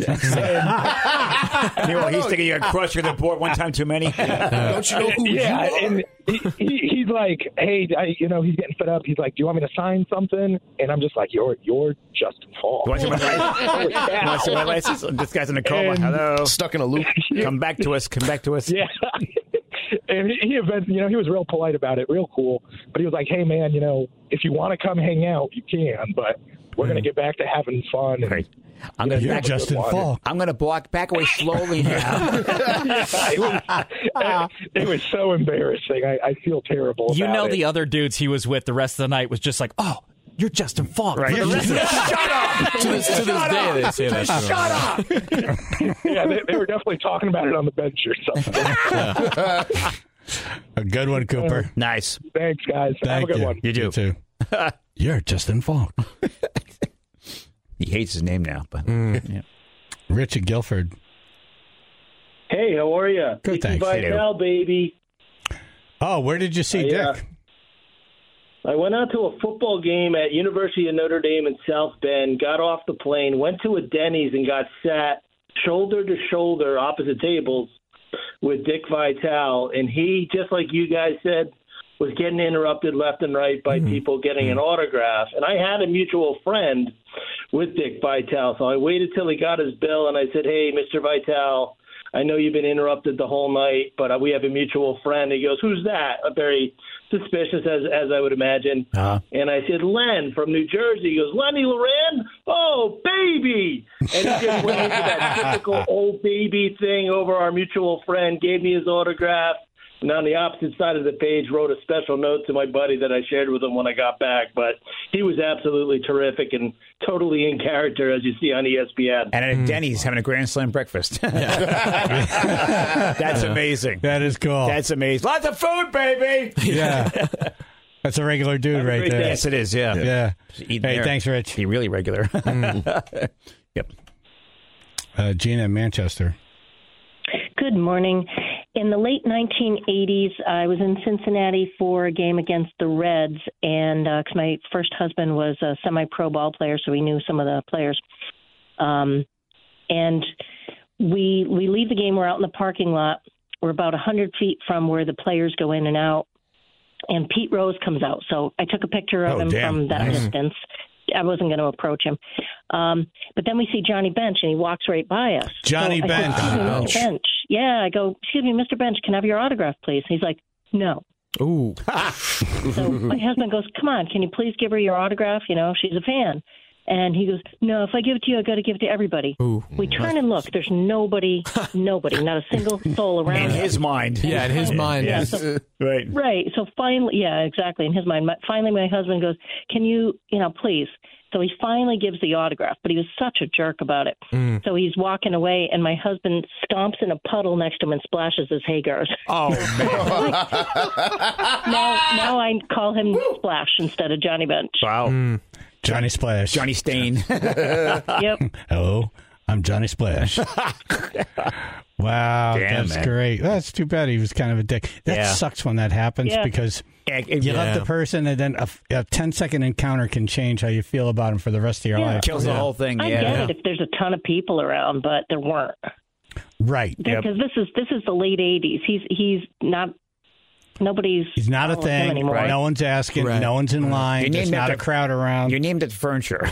You know, he's thinking you're a crusher the board one time too many. Don't you know who yeah, you are? And he, he, he's like, "Hey, I, you know," he's getting fed up. He's like, "Do you want me to sign something?" And I'm just like, "You're you're Justin Falk." You want to see my license? You want to see my license? This guy's in a coma. And- Hello. Stuck in a loop. Come back to us. Come back to us. Yeah. And he, he event, you know, he was real polite about it, real cool. But he was like, "Hey, man, you know, if you want to come hang out, you can, but we're going to get back to having fun." And, Right. I'm going to You're Justin Falk. I'm going to walk back away slowly now. yeah, it, was, uh, it was so embarrassing. I, I feel terrible. You about know, it. the other dudes he was with the rest of the night was just like, oh, You're Justin Falk. Right. For the rest of the- Shut up! To this, to this day, they say that. to Shut him. up! Yeah, they, they were definitely talking about it on the bench or something. A good one, Cooper. Nice. Thanks, guys. Have Thank a good you. one. You do. You too. You're Justin Falk. He hates his name now, but yeah. Richard Guilford. Hey, how are you? Good, thanks. Vital, baby. Oh, where did you see I, uh, Dick? I went out to a football game at University of Notre Dame in South Bend, got off the plane, went to a Denny's and got sat shoulder to shoulder opposite tables with Dick Vitale. And he, just like you guys said, was getting interrupted left and right by mm-hmm. people getting an autograph. And I had a mutual friend with Dick Vitale. So I waited till he got his bill and I said, hey, Mister Vitale, I know you've been interrupted the whole night, but we have a mutual friend. He goes, who's that? A very suspicious, as as I would imagine. Uh-huh. And I said, Len from New Jersey. He goes, Lenny Loran? Oh, baby. And he just went into that typical old baby thing over our mutual friend, gave me his autograph. And on the opposite side of the page, wrote a special note to my buddy that I shared with him when I got back. But he was absolutely terrific and totally in character, as you see on E S P N. And at Denny's having a Grand Slam breakfast. That's amazing. That is cool. That's amazing. Lots of food, baby. Yeah. That's a regular dude right there. Day. Yes, it is, yeah. Yeah. Hey, there. Thanks, Rich. He really regular. Mm. Yep. Uh, Gina in Manchester. Good morning. In the late nineteen eighties, I was in Cincinnati for a game against the Reds, and because uh, my first husband was a semi-pro ball player, so we knew some of the players. Um, and we we leave the game. We're out in the parking lot. We're about one hundred feet from where the players go in and out, and Pete Rose comes out. So I took a picture of oh, him damn. from that nice. distance. I wasn't going to approach him. Um, but then we see Johnny Bench, and he walks right by us. Johnny so Bench. Said, Bench. Bench. Yeah, I go, excuse me, Mister Bench, can I have your autograph, please? He's like, no. Ooh. So my husband goes, come on, can you please give her your autograph? You know, she's a fan. And he goes, no, if I give it to you, I got to give it to everybody. Ooh. We turn and look. There's nobody, nobody, not a single soul around. In us. his mind. Yeah, in his mind. Yeah, Yes. so, right. Right. So finally, yeah, exactly. In his mind. My, finally, my husband goes, can you, you know, please. So he finally gives the autograph, but he was such a jerk about it. Mm. So he's walking away, and my husband stomps in a puddle next to him and splashes his Hagar's. Oh, man. now, now I call him Splash instead of Johnny Bench. Wow. Mm. Johnny Splash. Johnny Stain. Yep. Hello, I'm Johnny Splash. Wow, Damn, that's man. great. That's too bad he was kind of a dick. That Yeah. sucks when that happens Yeah. because Yeah, you yeah. love the person, and then a, a ten second encounter can change how you feel about him for the rest of your Yeah. life. Kills the whole thing. I yeah. get it if there's a ton of people around, but there weren't. Right. Yep. Because this is this is the late eighties. He's he's not. Nobody's. He's not a following him thing. anymore. Right. No one's asking. Right. No one's in line. You There's named not it a the- crowd around. You named it furniture.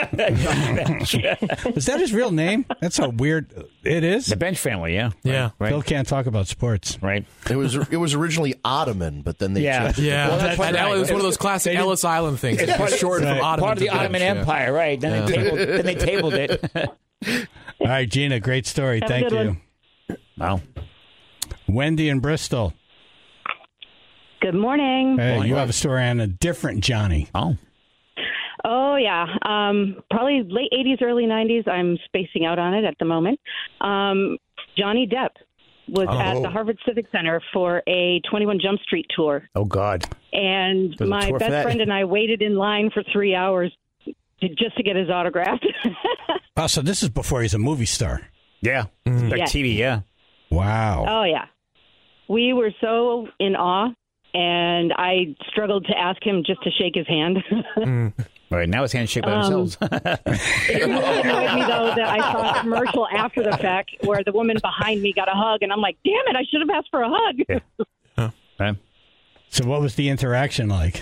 Is that his real name? That's a weird. It is. The Bench family, yeah. Yeah. Right. Phil can't talk about sports. Right. It was it was originally Ottoman, but then they Yeah. changed it. Yeah, Well, that's and now right. it was one of those classic They did- Ellis Island things. It's It's part of- short right. from Ottoman. Part of the to Bench, Ottoman yeah. Empire, right. Then, Yeah. they tabled, then they tabled it. All right, Gina, great story. Have a Thank good you. one. Wow. Wendy in Bristol. Good morning. Hey, you have a story on a different Johnny. Oh. Oh, yeah. Um, probably late eighties, early nineties. I'm spacing out on it at the moment. Um, Johnny Depp was Oh. at the Harvard Civic Center for a twenty-one Jump Street tour. Oh, God. And There's a my tour for best that. friend and I waited in line for three hours to, just to get his autograph. Oh, so this is before he's a movie star. Yeah. Like Yeah. T V, yeah. Wow. Oh, yeah. We were so in awe, and I struggled to ask him just to shake his hand. Mm. Right, now his hands shake by Um, themselves. It really annoyed me, though, that I saw a commercial after the fact where the woman behind me got a hug, and I'm like, damn it, I should have asked for a hug. Yeah. Right. So what was the interaction like?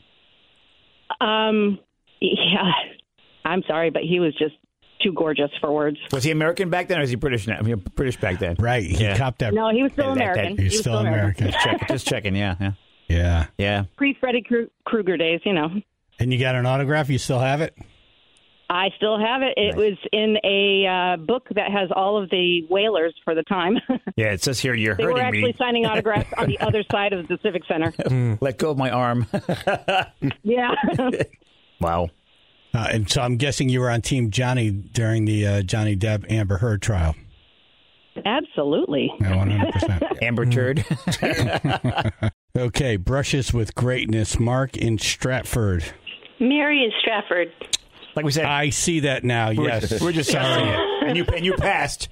Um, yeah, I'm sorry, but he was just too gorgeous for words. Was he American back then, or was he British now? I mean, British back then. Right. He Yeah. copped that. No, he was still That- that- American. He's He was still American. Just checking, just checking, yeah, yeah. Yeah. Yeah. Pre-Freddy Kru- Krueger days, you know. And you got an autograph? You still have it? I still have it. It was in a uh, book that has all of the whalers for the time. Yeah, it says here, you're They were hurting actually me. signing autographs on the other side of the Civic Center. Let go of my arm. Yeah. Wow. Uh, and so I'm guessing you were on Team Johnny during the uh, Johnny Depp Amber Heard trial. Absolutely. Yeah, one hundred percent. Amber Turd. Okay, brushes with greatness. Mark in Stratford. Mary in Stratford. Like we said, I see that now. We're, Yes, we're just sorry. and you and you passed.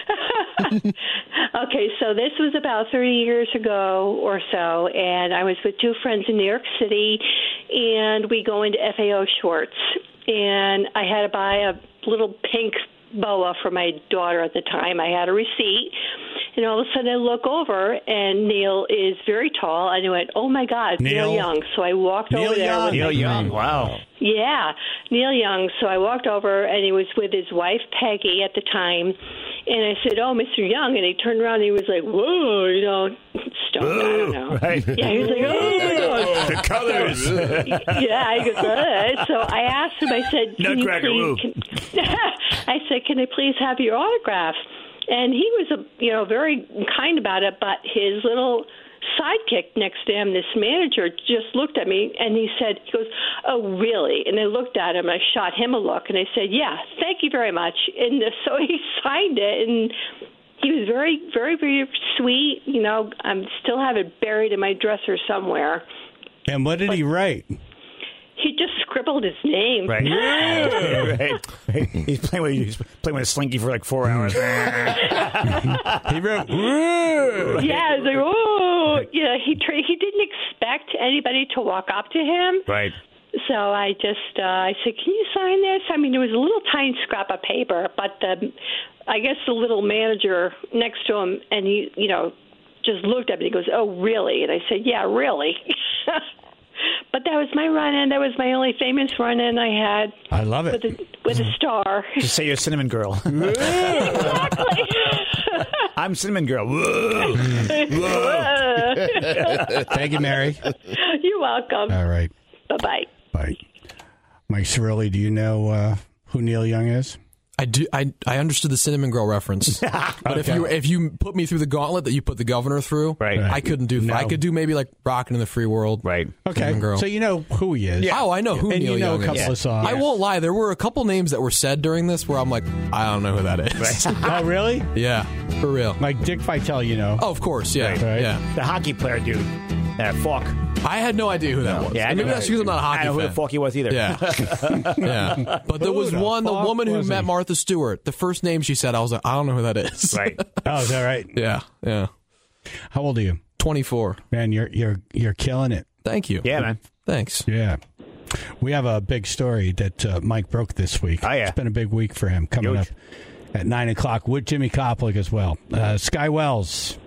Okay, so this was about thirty years ago or so, and I was with two friends in New York City, and we go into F A O Schwartz, and I had to buy a little pink boa for my daughter at the time. I had a receipt, and all of a sudden I look over, and Neil is very tall, and I went, oh, my God, Neil, Neil Young. So I walked Neil over there. Young. With Neil my Young, friend. wow. Yeah, Neil Young. So I walked over, and he was with his wife, Peggy, at the time. And I said, oh, Mister Young. And he turned around, and he was like, whoa, you know, stoned, I don't know. Right. Yeah, he was like, oh. The colors. Yeah, I go, uh. So I asked him, I said, can you Nutcracker, woo. please, can, I said, can I please have your autograph? And he was, a, you know, very kind about it, but his little sidekick next to him, this manager, just looked at me, and he said, he goes, oh, really? And I looked at him, and I shot him a look, and I said, yeah, thank you very much. And so he signed it, and he was very, very, very sweet. You know, I still have it buried in my dresser somewhere. And what did he write? He just scribbled his name. Right. right. right. He's playing with he's playing with a slinky for like four hours. He wrote, yeah, it's like, oh, yeah. He tra- he didn't expect anybody to walk up to him. Right. So I just uh, I said, can you sign this? I mean, there was a little tiny scrap of paper, but the, I guess the little manager next to him, and he, you know, just looked at me. He goes, oh, really? And I said, yeah, really. But that was my run-in. That was my only famous run-in I had. I love it. With a, with a star. Just say you're a cinnamon girl. Exactly. I'm cinnamon girl. Whoa. Whoa. Thank you, Mary. You're welcome. All right. Bye-bye. Bye. Mike Cirilli, do you know uh, who Neil Young is? I do. I I understood the cinnamon girl reference, but if Okay. you if you put me through the gauntlet that you put the governor through, Right. I couldn't do. No. I could do maybe like Rockin' in the Free World, right? Okay, Cinnamon girl. so you know who he is. Oh, I know who and Neil you know Young a couple is. of songs. I won't lie. There were a couple names that were said during this where I'm like, I don't know who that is. Oh, really? Yeah, for real. Like Dick Vitale, you know. Oh, of course. Yeah, Right. yeah. The hockey player dude. That Falk. I had no idea who that was. Yeah, I And maybe know. that's because I'm not a hockey I know fan. who the fuck he was either. Yeah, yeah. But there was Who the one, the fuck woman who was met he? Martha Stewart. The first name she said, I was like, I don't know who that is. Right. Oh, is that right? Yeah, yeah. How old are you? twenty-four. Man, you're you're you're killing it. Thank you. Yeah, man. Thanks. Yeah. We have a big story that uh, Mike broke this week. Oh, yeah. It's been a big week for him coming Huge. up at nine o'clock with Jimmy Koplik as well. Uh, Sky Wells.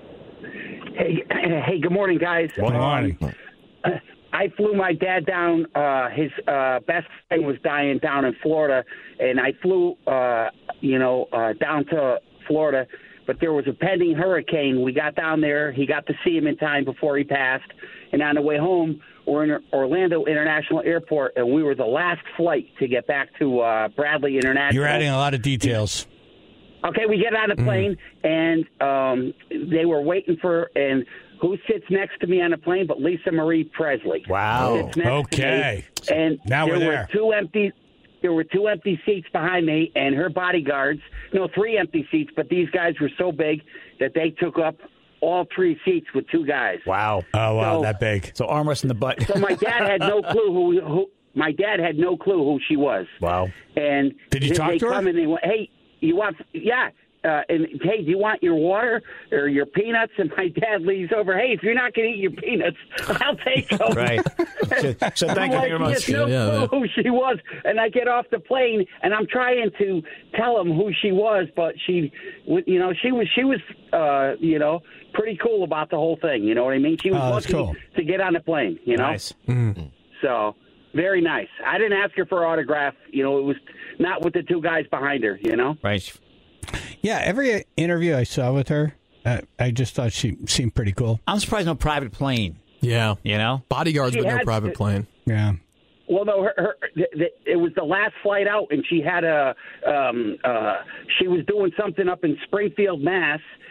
Hey, hey, good morning, guys. Good morning. Uh, I flew my dad down. Uh, his uh, best friend was dying down in Florida, and I flew, uh, you know, uh, down to Florida. But there was a pending hurricane. We got down there. He got to see him in time before he passed. And on the way home, we're in Orlando International Airport, and we were the last flight to get back to uh, Bradley International. You're adding a lot of details. Okay, we get on the plane, and um, they were waiting for, and who sits next to me on the plane but Lisa Marie Presley? Wow. Sits next Okay. to me, and Now there we're were there. two empty. There were two empty seats behind me, and her bodyguards. No, three empty seats, but these guys were so big that they took up all three seats with two guys. Wow. Oh, wow, So- that big. So armrest in the butt. So my dad had no clue who. who my dad had no clue who she was. Wow. And Did you they, talk they to her? come and they went, hey, you want? Yeah. Uh, and hey, do you want your water or your peanuts? And my dad leaves over. Hey, if you're not going to eat your peanuts, I'll take them. Right. So, so I'm thank you like, very he much. has no Yeah, clue who she was. And I get off the plane, and I'm trying to tell him who she was, but she, you know, she was, she was, uh, you know, pretty cool about the whole thing. You know what I mean? She was Oh, that's lucky cool. to get on the plane. You know. Nice. So very nice. I didn't ask her for her autograph. You know, it was not with the two guys behind her. You know. Right. Yeah, every interview I saw with her, uh, I just thought she seemed pretty cool. I'm surprised no private plane. Yeah. You know? Bodyguards, She but no had private to- plane. Yeah. Well, no, her, her th- th- it was the last flight out, and she had a um, uh, she was doing something up in Springfield, Mass.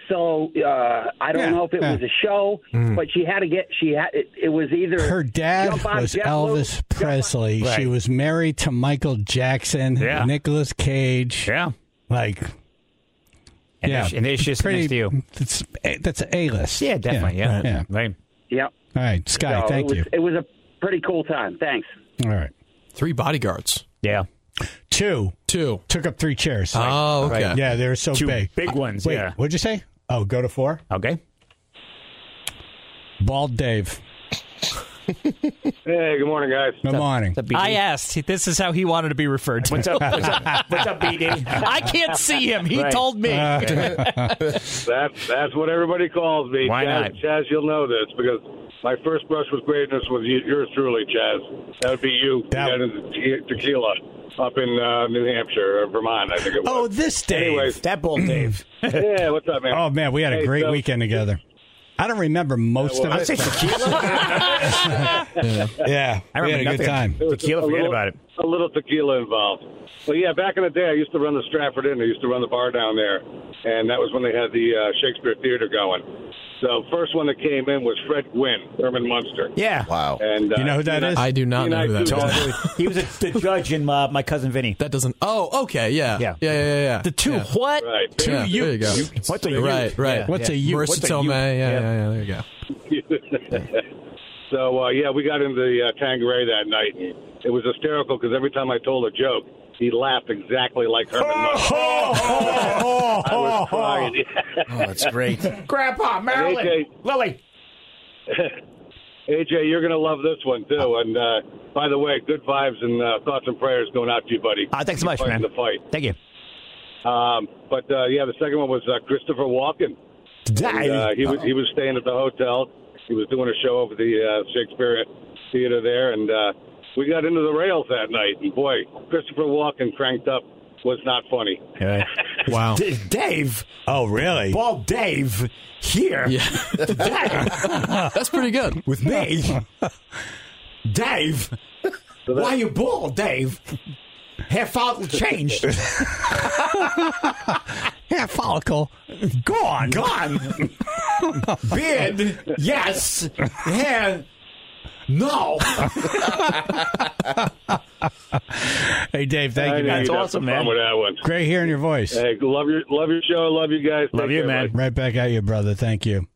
so uh, I don't Yeah, know if it yeah. was a show, Mm. but she had to get. She had. It, it was either Her dad jump on was JetBlue- Elvis Presley. Right. She was married to Michael Jackson, Yeah. Nicolas Cage. Yeah. Like, And yeah. there's- and there's just pretty, next to you. That's a, that's a A-list. Yeah, definitely. Yeah. yeah. Right. Yep. All right, Sky, So thank it was, you. It was a pretty cool time. Thanks. All right. Three bodyguards. Yeah. Two. Two. Took up three chairs. Oh, okay. Right. Yeah, they were so Two big. big ones, Wait, yeah. what'd you say? Oh, go to four? Okay. Bald Dave. Hey, good morning, guys. Good morning. I asked. This is how he wanted to be referred to. What's up? What's up? What's up, B D? I can't see him. He Right. told me. That's that's what everybody calls me. Why Chaz, not? Chaz, you'll know this because my first brush with greatness was you, yours truly, Chaz. That would be you. That- That is te- tequila up in uh, New Hampshire or Vermont, I think it was. Oh, this Dave. Anyways, That bull, Dave. yeah, what's up, man? Oh, man, we had a Hey, great so- weekend together. I don't remember most Yeah, well, of I it. say tequila. yeah, yeah I we had remember a good nothing. time. There was Tequila, a forget little, about it. A little tequila involved. Well, yeah, back in the day, I used to run the Stratford Inn. I used to run the bar down there, and that was when they had the uh, Shakespeare Theater going. So first one that came in was Fred Gwynn, Herman Munster. Yeah. Wow. And uh, You know who that he and is? I do not he and know I who that do is. that. He was a, the judge in uh, My Cousin Vinny. That doesn't. Oh, okay. Yeah. Yeah. Yeah. Yeah. Yeah. yeah. The two Yeah. what? Right. Two yeah, There you go. What's a you? Right. Right. Yeah. What's Yeah. a you? Marissa What's a Tomei. you? Yeah, Yeah. yeah. Yeah. There you go. So, uh, yeah, we got into the uh, Tanqueray that night. And it was hysterical because every time I told a joke, he laughed exactly like Herman Munster. I was crying. Oh, that's great. Grandpa, Marilyn, A J. Lily. A J, you're going to love this one, too. And, uh, by the way, good vibes and uh, thoughts and prayers going out to you, buddy. Uh, thanks so Keep much, fighting man. the fight. Thank you. Um, but, uh, yeah, the second one was uh, Christopher Walken. And, uh, he was he was staying at the hotel. He was doing a show over the uh, Shakespeare Theater there, and uh, we got into the rails that night. And boy, Christopher Walken cranked up was not funny. Wow. D- Dave. Oh, really? Bald Dave here. Yeah. Dave. That's pretty good. With me. Dave. Why you bald, Dave? Hair follicle changed. Hair follicle. Gone. Gone. Beard. Yes. Hair. No. Hey, Dave, thank I you, know man. you'd have some fun with that one. Great hearing your voice. Hey, love your love your show. Love you guys. Love Take you, care, man. buddy. Right back at you, brother. Thank you.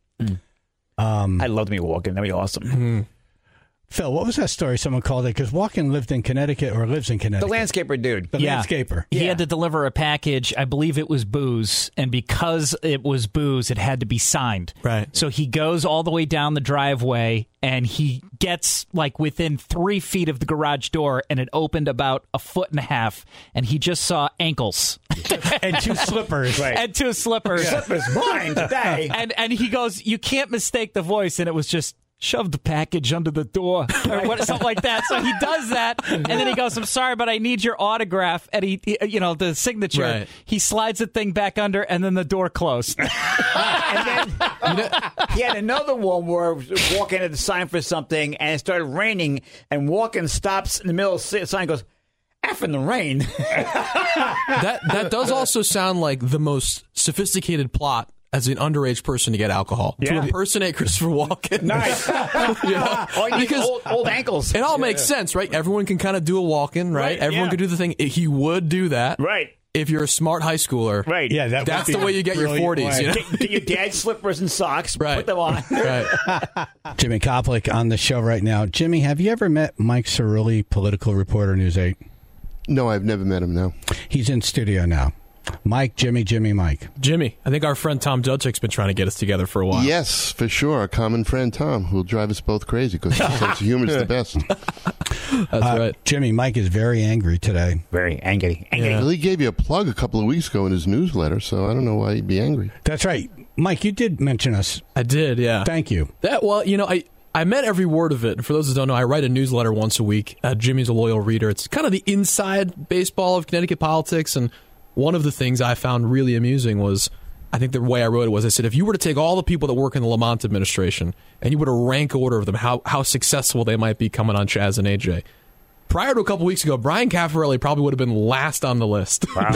Um, I'd love to meet Walken. That'd be awesome. Phil, what was that story someone called it? Because Walken lived in Connecticut or lives in The Connecticut. landscaper dude. The Yeah. landscaper. He Yeah. had to deliver a package. I believe it was booze, and because it was booze, it had to be signed. Right. So he goes all the way down the driveway, and he gets like within three feet of the garage door, and it opened about a foot and a half, and he just saw ankles And two slippers. Right. and two slippers. Slipper's mine today. And and he goes, you can't mistake the voice, and it was just. Shove the package under the door or what, something like that. So he does that, and then he goes, "I'm sorry, but I need your autograph." And he, he you know, the signature. Right. He slides the thing back under, and then the door closed. And then he had another one where Walken had to sign for something, and it started raining, and Walken stops in the middle of the sign and goes, F in the rain. That that does also sound like the most sophisticated plot as an underage person to get alcohol. Yeah. To impersonate Christopher Walken. Nice. You know? All you need is Because old, old ankles. it all makes sense, right? Everyone can kind of do a Walken, right? Right, Everyone yeah. can do the thing. He would do that. Right. If you're a smart high schooler. Right. Yeah, that That's would the be way you get your brilliant forties, way. you know? Get, get your dad's slippers and socks. Right. Put them on. Right. Jimmy Koplik on the show right now. Jimmy, have you ever met Mike Cerulli, political reporter, News eight? No, I've never met him, no. He's in studio now. Mike, Jimmy, Jimmy, Mike. Jimmy, I think our friend Tom Dudchik's been trying to get us together for a while. Yes, for sure. Our common friend Tom, who'll drive us both crazy because his sense of humor is the best. That's Uh, right. Jimmy, Mike is very angry today. Very angry. Angry. Well, he gave you a plug a couple of weeks ago in his newsletter, so I don't know why he'd be angry. That's right. Mike, you did mention us. I did, yeah. Thank you. That well, you know, I I meant every word of it. And for those who don't know, I write a newsletter once a week. Uh, Jimmy's a loyal reader. It's kind of the inside baseball of Connecticut politics. And one of the things I found really amusing was, I think the way I wrote it was, I said, if you were to take all the people that work in the Lamont administration and you were to rank order of them, how how successful they might be coming on Chaz and A J, prior to a couple weeks ago, Brian Caffarelli probably would have been last on the list. Wow.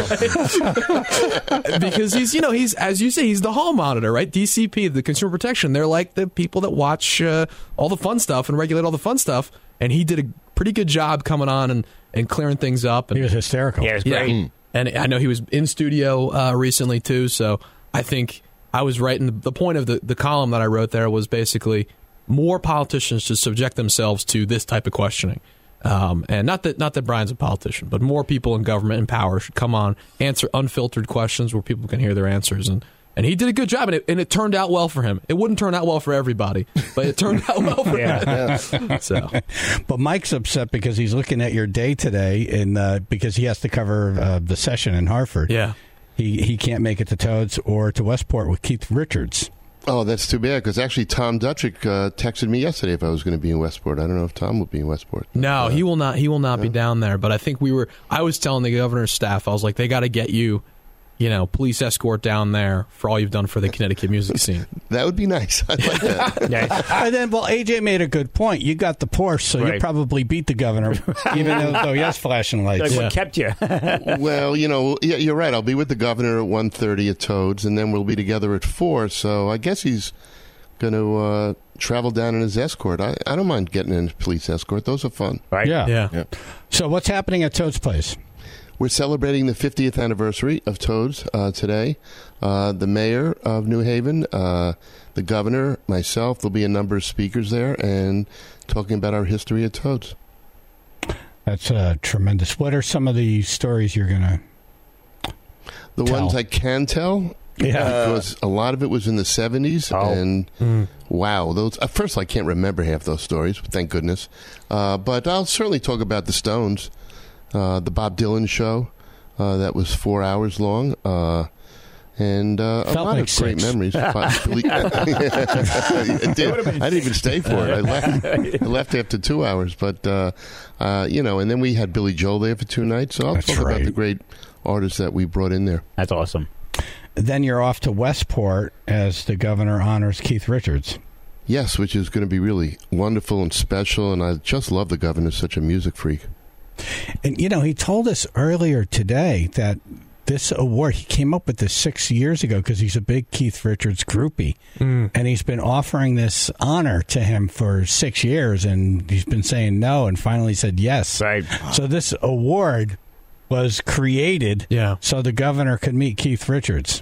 Because he's, you know, he's, as you say, he's the hall monitor, right? D C P, the Consumer Protection. They're like the people that watch uh, all the fun stuff and regulate all the fun stuff. And he did a pretty good job coming on and, and clearing things up. And, he was hysterical. Yeah, it was great. Yeah. And I know he was in studio uh, recently, too. So I think I was right. And the point of the, the column that I wrote there was basically more politicians should subject themselves to this type of questioning. Um, and not that not that Brian's a politician, but more people in government and power should come on, answer unfiltered questions where people can hear their answers. And, and he did a good job, and it, and it turned out well for him. It wouldn't turn out well for everybody, but it turned out well for yeah. him. So, but Mike's upset because he's looking at your day today, and uh, because he has to cover uh, the session in Hartford. Yeah, he he can't make it to Toads or to Westport with Keith Richards. Oh, that's too bad, because actually Tom Dutchick uh, texted me yesterday if I was going to be in Westport. I don't know if Tom will be in Westport. No, uh, he will not. He will not no? be down there. But I think we were. I was telling the governor's staff, I was like, they got to get you, you know, police escort down there for all you've done for the Connecticut music scene. That would be nice. I like that. yeah. And then, well, A J made a good point. You got the Porsche, so right. you probably beat the governor, even though, though he has flashing lights. Like yeah. what kept you? Well, you know, yeah, you're right. I'll be with the governor at one thirty at Toads, and then we'll be together at four. So I guess he's going to uh, travel down in his escort. I, I don't mind getting in a police escort. Those are fun. Right? Yeah. Yeah. yeah. So what's happening at Toads Place? We're celebrating the fiftieth anniversary of Toads uh, today. Uh, the mayor of New Haven, uh, the governor, myself, there'll be a number of speakers there and talking about our history at Toads. That's uh, tremendous. What are some of the stories you're going to The tell? ones I can tell, Yeah. because a lot of it was in the seventies, Oh. and Mm. wow, those. At first, I can't remember half those stories. Thank goodness. Uh, but I'll certainly talk about the Stones, uh, the Bob Dylan show, uh, that was four hours long, uh, and uh, a Felt lot like of great six. memories. It did. I didn't even stay for it. I left. I left after two hours, but uh, uh, you know, and then we had Billy Joel there for two nights. So I'll That's talk about right. the great artists that we brought in there. That's awesome. Then you're off to Westport as the governor honors Keith Richards. Yes, which is going to be really wonderful and special, and I just love the governor, such a music freak. And, you know, he told us earlier today that this award, he came up with this six years ago because he's a big Keith Richards groupie. Mm. And he's been offering this honor to him for six years, and he's been saying no, and finally said yes. Right. So this award was created Yeah. so the governor could meet Keith Richards.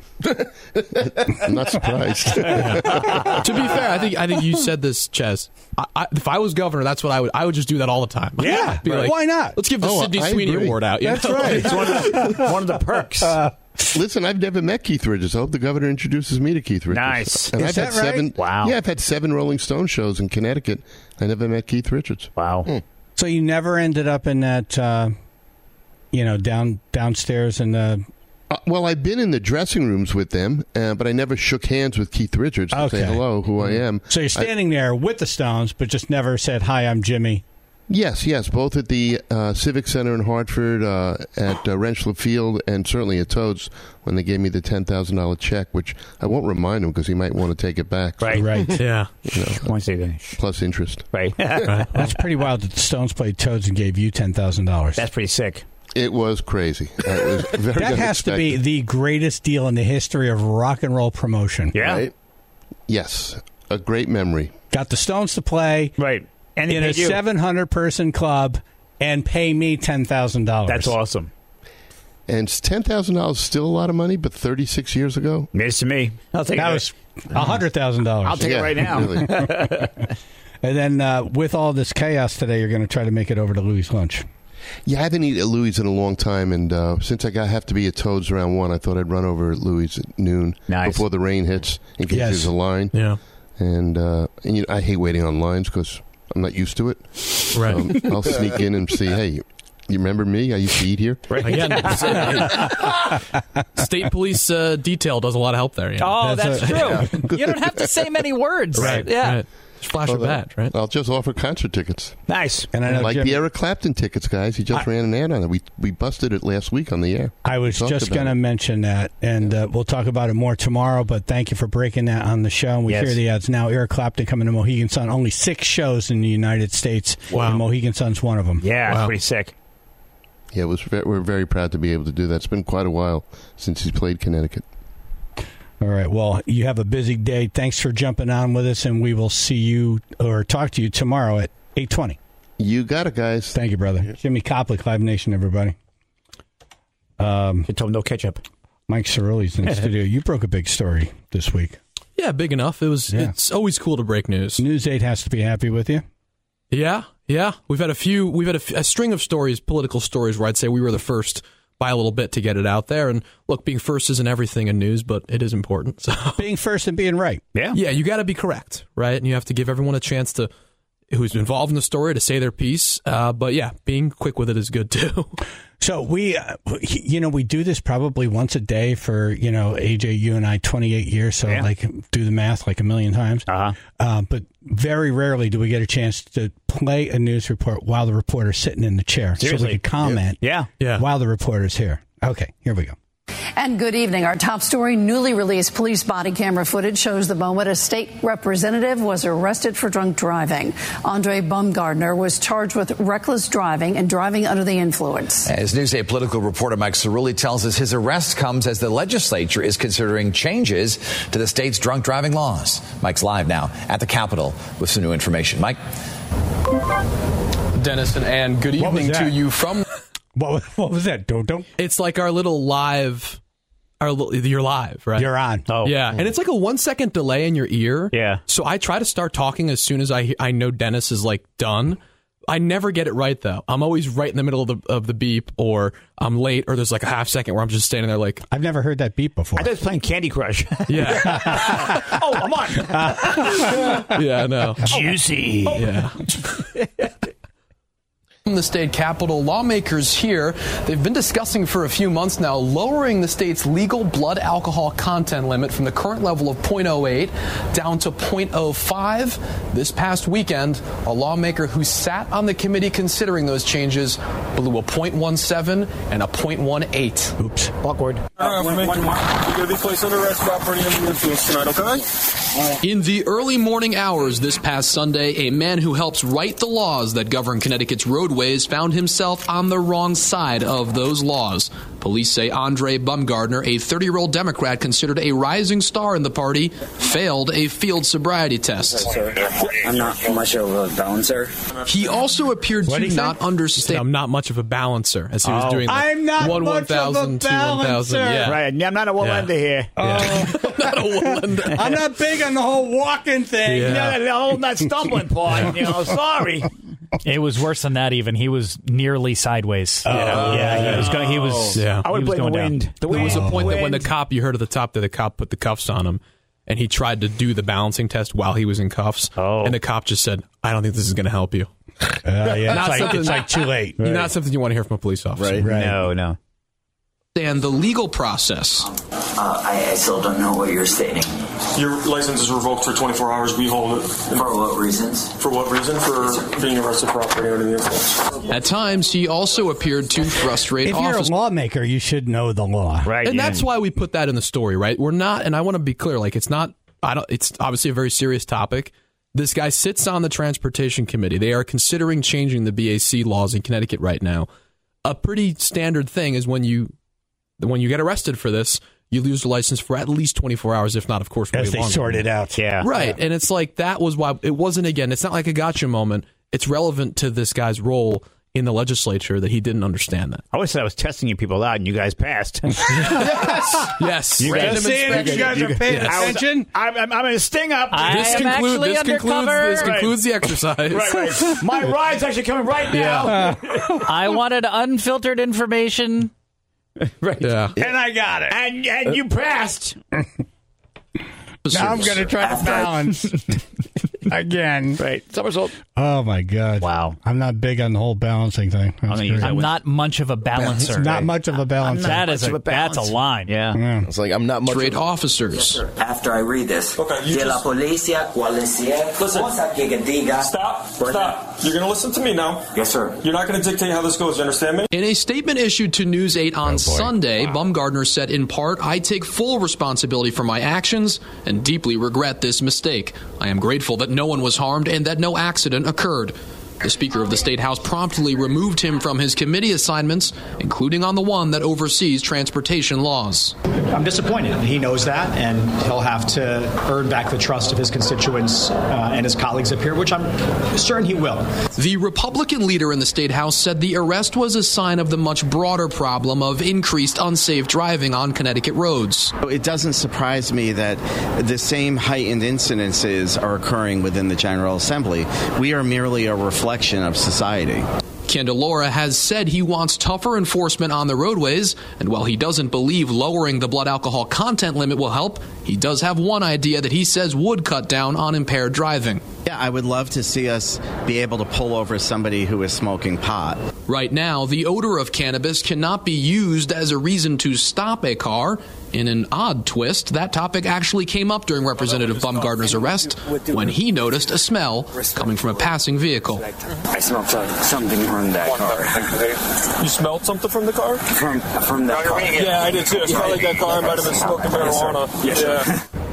I'm not surprised. To be fair, I think I think you said this, Ches. I, I, if I was governor, that's what I would. I would just do that all the time. Yeah, Be like, why not? Let's give the Oh, Sidney I Sweeney agree. Award out. you That's know? right. It's one of the, one of the perks. Listen, I've never met Keith Richards. I hope the governor introduces me to Keith Richards. Nice. And Is I've that had seven. right? Wow. Yeah, I've had seven Rolling Stone shows in Connecticut. I never met Keith Richards. Wow. Hmm. So you never ended up in that, uh, you know, down downstairs in the... Uh, well, I've been in the dressing rooms with them, uh, but I never shook hands with Keith Richards to Okay. say hello, who I am. So you're standing there with the Stones, but just never said, hi, I'm Jimmy. Yes, yes, both at the uh, Civic Center in Hartford, uh, at uh, Rensselaer Field, and certainly at Toads when they gave me the ten thousand dollars check, which I won't remind him because he might want to take it back. So, Right. Right. Yeah. you know, Want to say that? plus interest. Right. That's pretty wild that the Stones played Toads and gave you ten thousand dollars. That's pretty sick. It was crazy. It was very That has to be unexpected. the greatest deal in the history of rock and roll promotion. Yeah. Right? Yes, a great memory. Got the Stones to play Right. And they in a paid you. seven hundred person club and pay me ten thousand dollars. That's awesome. And ten thousand dollars is still a lot of money, but thirty-six years ago? It's to me. I'll take That it. was one hundred thousand dollars. I'll take Yeah, it right now. really. And then uh, with all this chaos today, you're going to try to make it over to Louis' lunch. Yeah, I haven't eaten at Louis in a long time, and uh, since I got have to be at Toads around one, I thought I'd run over at Louis at noon Nice. before the rain hits in case Yes. there's a line. Yeah. And uh, and you know, I hate waiting on lines because I'm not used to it. Right. Um, I'll sneak in and see, hey, you remember me? I used to eat here. Right. Again, state police uh, detail does a lot of help there. You know? Oh, that's, That's true. You don't have to say many words. Right. Yeah. Right. Just flash Well, a badge, right? I'll just offer concert tickets. Nice. And I know like Jim- the Eric Clapton tickets, guys. He just I- ran an ad on it. We we busted it last week on the air. I was Talked just about going to it. mention that, and uh, we'll talk about it more tomorrow, but thank you for breaking that on the show. And we Yes. hear the ads now. Eric Clapton coming to Mohegan Sun. Only six shows in the United States. Wow. And Mohegan Sun's one of them. Yeah, Wow. pretty sick. Yeah, it was. Ve- we're very proud to be able to do that. It's been quite a while since he's played Connecticut. All right. Well, you have a busy day. Thanks for jumping on with us, and we will see you or talk to you tomorrow at eight twenty. You got it, guys. Thank you, brother. Jimmy Copley, Live Nation, everybody. Um, you told him no ketchup. Mike Cirilli's in the studio. You broke a big story this week. Yeah, big enough. It was. Yeah. It's always cool to break news. News eight has to be happy with you. Yeah, yeah. We've had a few. We've had a, f- a string of stories, political stories, where I'd say we were the first by a little bit to get it out there. And look, being first isn't everything in news, but it is important. So being first and being right. Yeah, yeah. You got to be correct, right? And you have to give everyone a chance to who's involved in the story to say their piece. Uh, but yeah, being quick with it is good too. So we, uh, you know, we do this probably once a day for, you know, A J, you and I, twenty-eight years. So, Yeah. like, do the math like a million times. Uh-huh. Uh, but very rarely do we get a chance to play a news report while the reporter's sitting in the chair. So Seriously. we can comment Yeah. Yeah. while the reporter's here. Okay, here we go. And good evening. Our top story, newly released police body camera footage shows the moment a state representative was arrested for drunk driving. Andre Baumgartner was charged with reckless driving and driving under the influence. As News eight political reporter Mike Cirilli tells us, his arrest comes as the legislature is considering changes to the state's drunk driving laws. Mike's live now at the Capitol with some new information. Mike? Dennis and Ann, good What was evening to that? you from. What, what was that? Don't, don't. It's like our little live. Our little, you're live, right? You're on. Oh. Yeah, and it's like a one second delay in your ear. Yeah. So I try to start talking as soon as I I know Dennis is like done. I never get it right though. I'm always right in the middle of the of the beep, or I'm late, or there's like a half second where I'm just standing there like. I've never heard that beep before. I thought he was playing Candy Crush. Yeah. Oh, I'm on. Yeah. No. Juicy. Yeah. From the state capitol, lawmakers here, they've been discussing for a few months now lowering the state's legal blood alcohol content limit from the current level of zero point zero eight down to zero point zero five. This past weekend, a lawmaker who sat on the committee considering those changes blew a zero point one seven and a zero point one eight. Oops. Awkward. All right, you're going to be placed under arrest for operating under the influence tonight, okay? In the early morning hours this past Sunday, a man who helps write the laws that govern Connecticut's roadways found himself on the wrong side of those laws. Police say Andre Baumgartner, a thirty-year-old Democrat considered a rising star in the party, failed a field sobriety test. I'm not much of a balancer. He also appeared What'd to he say? not understand. I'm not much of a balancer, as he was Oh. doing the I'm not one much of a 1000 to one thousand. balancer. Yeah. Right. I'm not a Wallenda here. Not a Wallenda. I'm not big on the whole walking thing. Yeah. No, the whole not stumbling part. You know, sorry. It was worse than that. Even he was nearly sideways. Oh. Yeah, he was going. He was. Yeah. I would he was blame the going down. wind. The There wind. was a point that when the wind. cop, you heard at the top that the cop put the cuffs on him, and he tried to do the balancing test while he was in cuffs. Oh. And the cop just said, "I don't think this is going to help you." Uh, yeah, Not it's, like, something- it's like too late. Not something you want to hear from a police officer. Right. Right. No, no. And the legal process. Uh, I, I still don't know what you're stating. Your license is revoked for twenty-four hours. We hold it. For what reasons? For what reason? For being arrested for operating under the influence. At times, he also appeared to frustrate If you're a officers. lawmaker, you should know the law. Right. And yeah. that's why we put that in the story, right? We're not, and I want to be clear, like it's not, I don't, it's obviously a very serious topic. This guy sits on the transportation committee. They are considering changing the B A C laws in Connecticut right now. A pretty standard thing is when you, when you get arrested for this, you lose your license for at least twenty-four hours, if not, of course, way As they longer. sort it out. Yeah. Right. And it's like that was why it wasn't, again, it's not like a gotcha moment. It's relevant to this guy's role in the legislature that he didn't understand that. I always said I was testing you people out, and you guys passed. yes. Yes. You guys, Just saying if you guys are paying I was- attention. I'm, I'm, I'm in a sting up. I This, am conclude, actually this, concludes, undercover. this concludes the exercise. Right, right. My ride's actually coming right now. I wanted unfiltered information. Right. Yeah. And I got it. And and you passed. Now I'm going to try to balance. Again. Right. Somersault. Oh, my God. Wow. I'm not big on the whole balancing thing. That's I'm, great. I'm not much of a balancer. Not much of a balancer. That is a, that's a line. Yeah. Yeah. It's like I'm not much Trade of a- officers. After I read this, Okay, you de la just- policía cualquier Listen. cosa que diga. Stop. Stop. You're going to listen to me now. Yes, sir. You're not going to dictate how this goes. You understand me? In a statement issued to News eight on Oh, boy. Sunday, Bumgardner said, in part, I take full responsibility for my actions and deeply regret this mistake. I am grateful that no one was harmed and that no accident occurred. The Speaker of the State House promptly removed him from his committee assignments, including on the one that oversees transportation laws. I'm disappointed. He knows that, and he'll have to earn back the trust of his constituents uh, and his colleagues up here, which I'm certain he will. The Republican leader in the State House said the arrest was a sign of the much broader problem of increased unsafe driving on Connecticut roads. It doesn't surprise me that the same heightened incidences are occurring within the General Assembly. We are merely a reflection of society. Candelora has said he wants tougher enforcement on the roadways, and while he doesn't believe lowering the blood alcohol content limit will help, he does have one idea that he says would cut down on impaired driving. Yeah, I would love to see us be able to pull over somebody who is smoking pot. Right now, the odor of cannabis cannot be used as a reason to stop a car. In an odd twist, that topic actually came up during Representative Bumgardner's arrest when he noticed a smell coming from a passing vehicle. I smelled something from that car. You smelled something from the car? From from that car. Yeah, I did too. It smelled like that car might have been smoking marijuana. Yes, sir.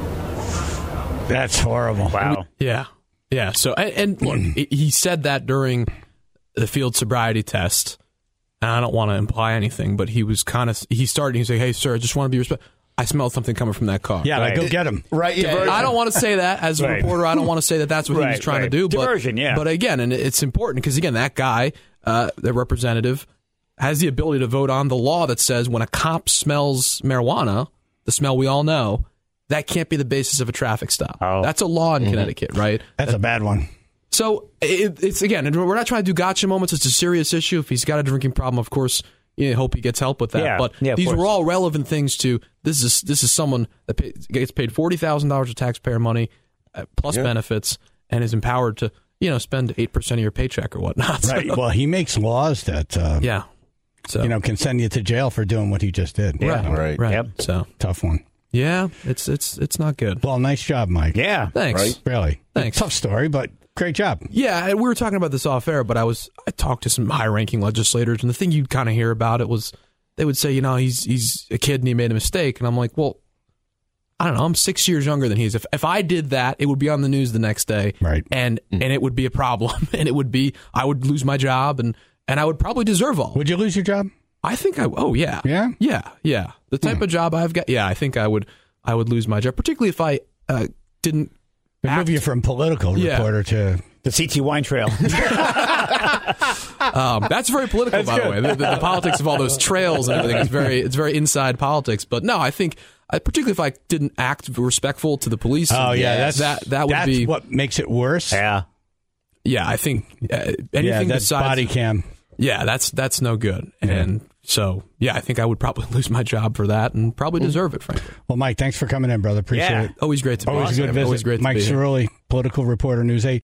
Yeah. That's horrible. Wow. Yeah. Yeah. So, and, and look, he said that during the field sobriety test. And I don't want to imply anything, but he was kind of, he started, he was like, hey, sir, I just want to be respectful. I smelled something coming from that car. Yeah, like, go get him. Right. Yeah, Diversion. I don't want to say that as a Right. reporter. I don't want to say that that's what he was Right, trying right. to do. But, Diversion, yeah. But again, and it's important because, again, that guy, uh, the representative, has the ability to vote on the law that says when a cop smells marijuana, the smell we all know, that can't be the basis of a traffic stop. Oh. That's a law in Mm-hmm. Connecticut, right? That's a bad one. So it, it's, again, and we're not trying to do gotcha moments. It's a serious issue. If he's got a drinking problem, of course, you know, hope he gets help with that. Yeah, but yeah, of these course. were all relevant things to this is this is someone that pay, gets paid forty thousand dollars of taxpayer money uh, plus Yeah. benefits and is empowered to, you know, spend eight percent of your paycheck or whatnot. So, Right. Well, he makes laws that, uh, yeah. So, you know, can send you to jail for doing what he just did. right, Right. right. Yep. So, Tough one. yeah, it's it's it's not good. Well, nice job, Mike. Yeah. Thanks. Right. Really. Thanks. Tough story, but great job. Yeah, and we were talking about this off air, but I was I talked to some high-ranking legislators, and the thing you'd kind of hear about it was they would say, you know, he's he's a kid and he made a mistake, and I'm like, well, I don't know, I'm six years younger than he is. If if I did that, it would be on the news the next day, Right. And and it would be a problem, and it would be I would lose my job, and and I would probably deserve all. Would you lose your job? I think I oh yeah Yeah? yeah yeah the type Hmm. of job I've got, yeah, I think I would I would lose my job, particularly if I uh, didn't. They move you from political Yeah. reporter to The C T wine trail. Um, that's very political, That's by the good. way. The, the, the politics of all those trails and everything is very, it's very inside politics. But no, I think, I, particularly if I didn't act respectful to the police. Oh yeah, that's that. That would that's be what makes it worse. Yeah. Yeah, I think uh, anything yeah, that's besides body cam. Yeah, that's that's no good. And so, yeah, I think I would probably lose my job for that, and probably deserve it, frankly. Well, Mike, thanks for coming in, brother. Appreciate Yeah. it. Always great to be Always a here. good visit. Always great to Mike be here. Cerulli, political reporter, News eight.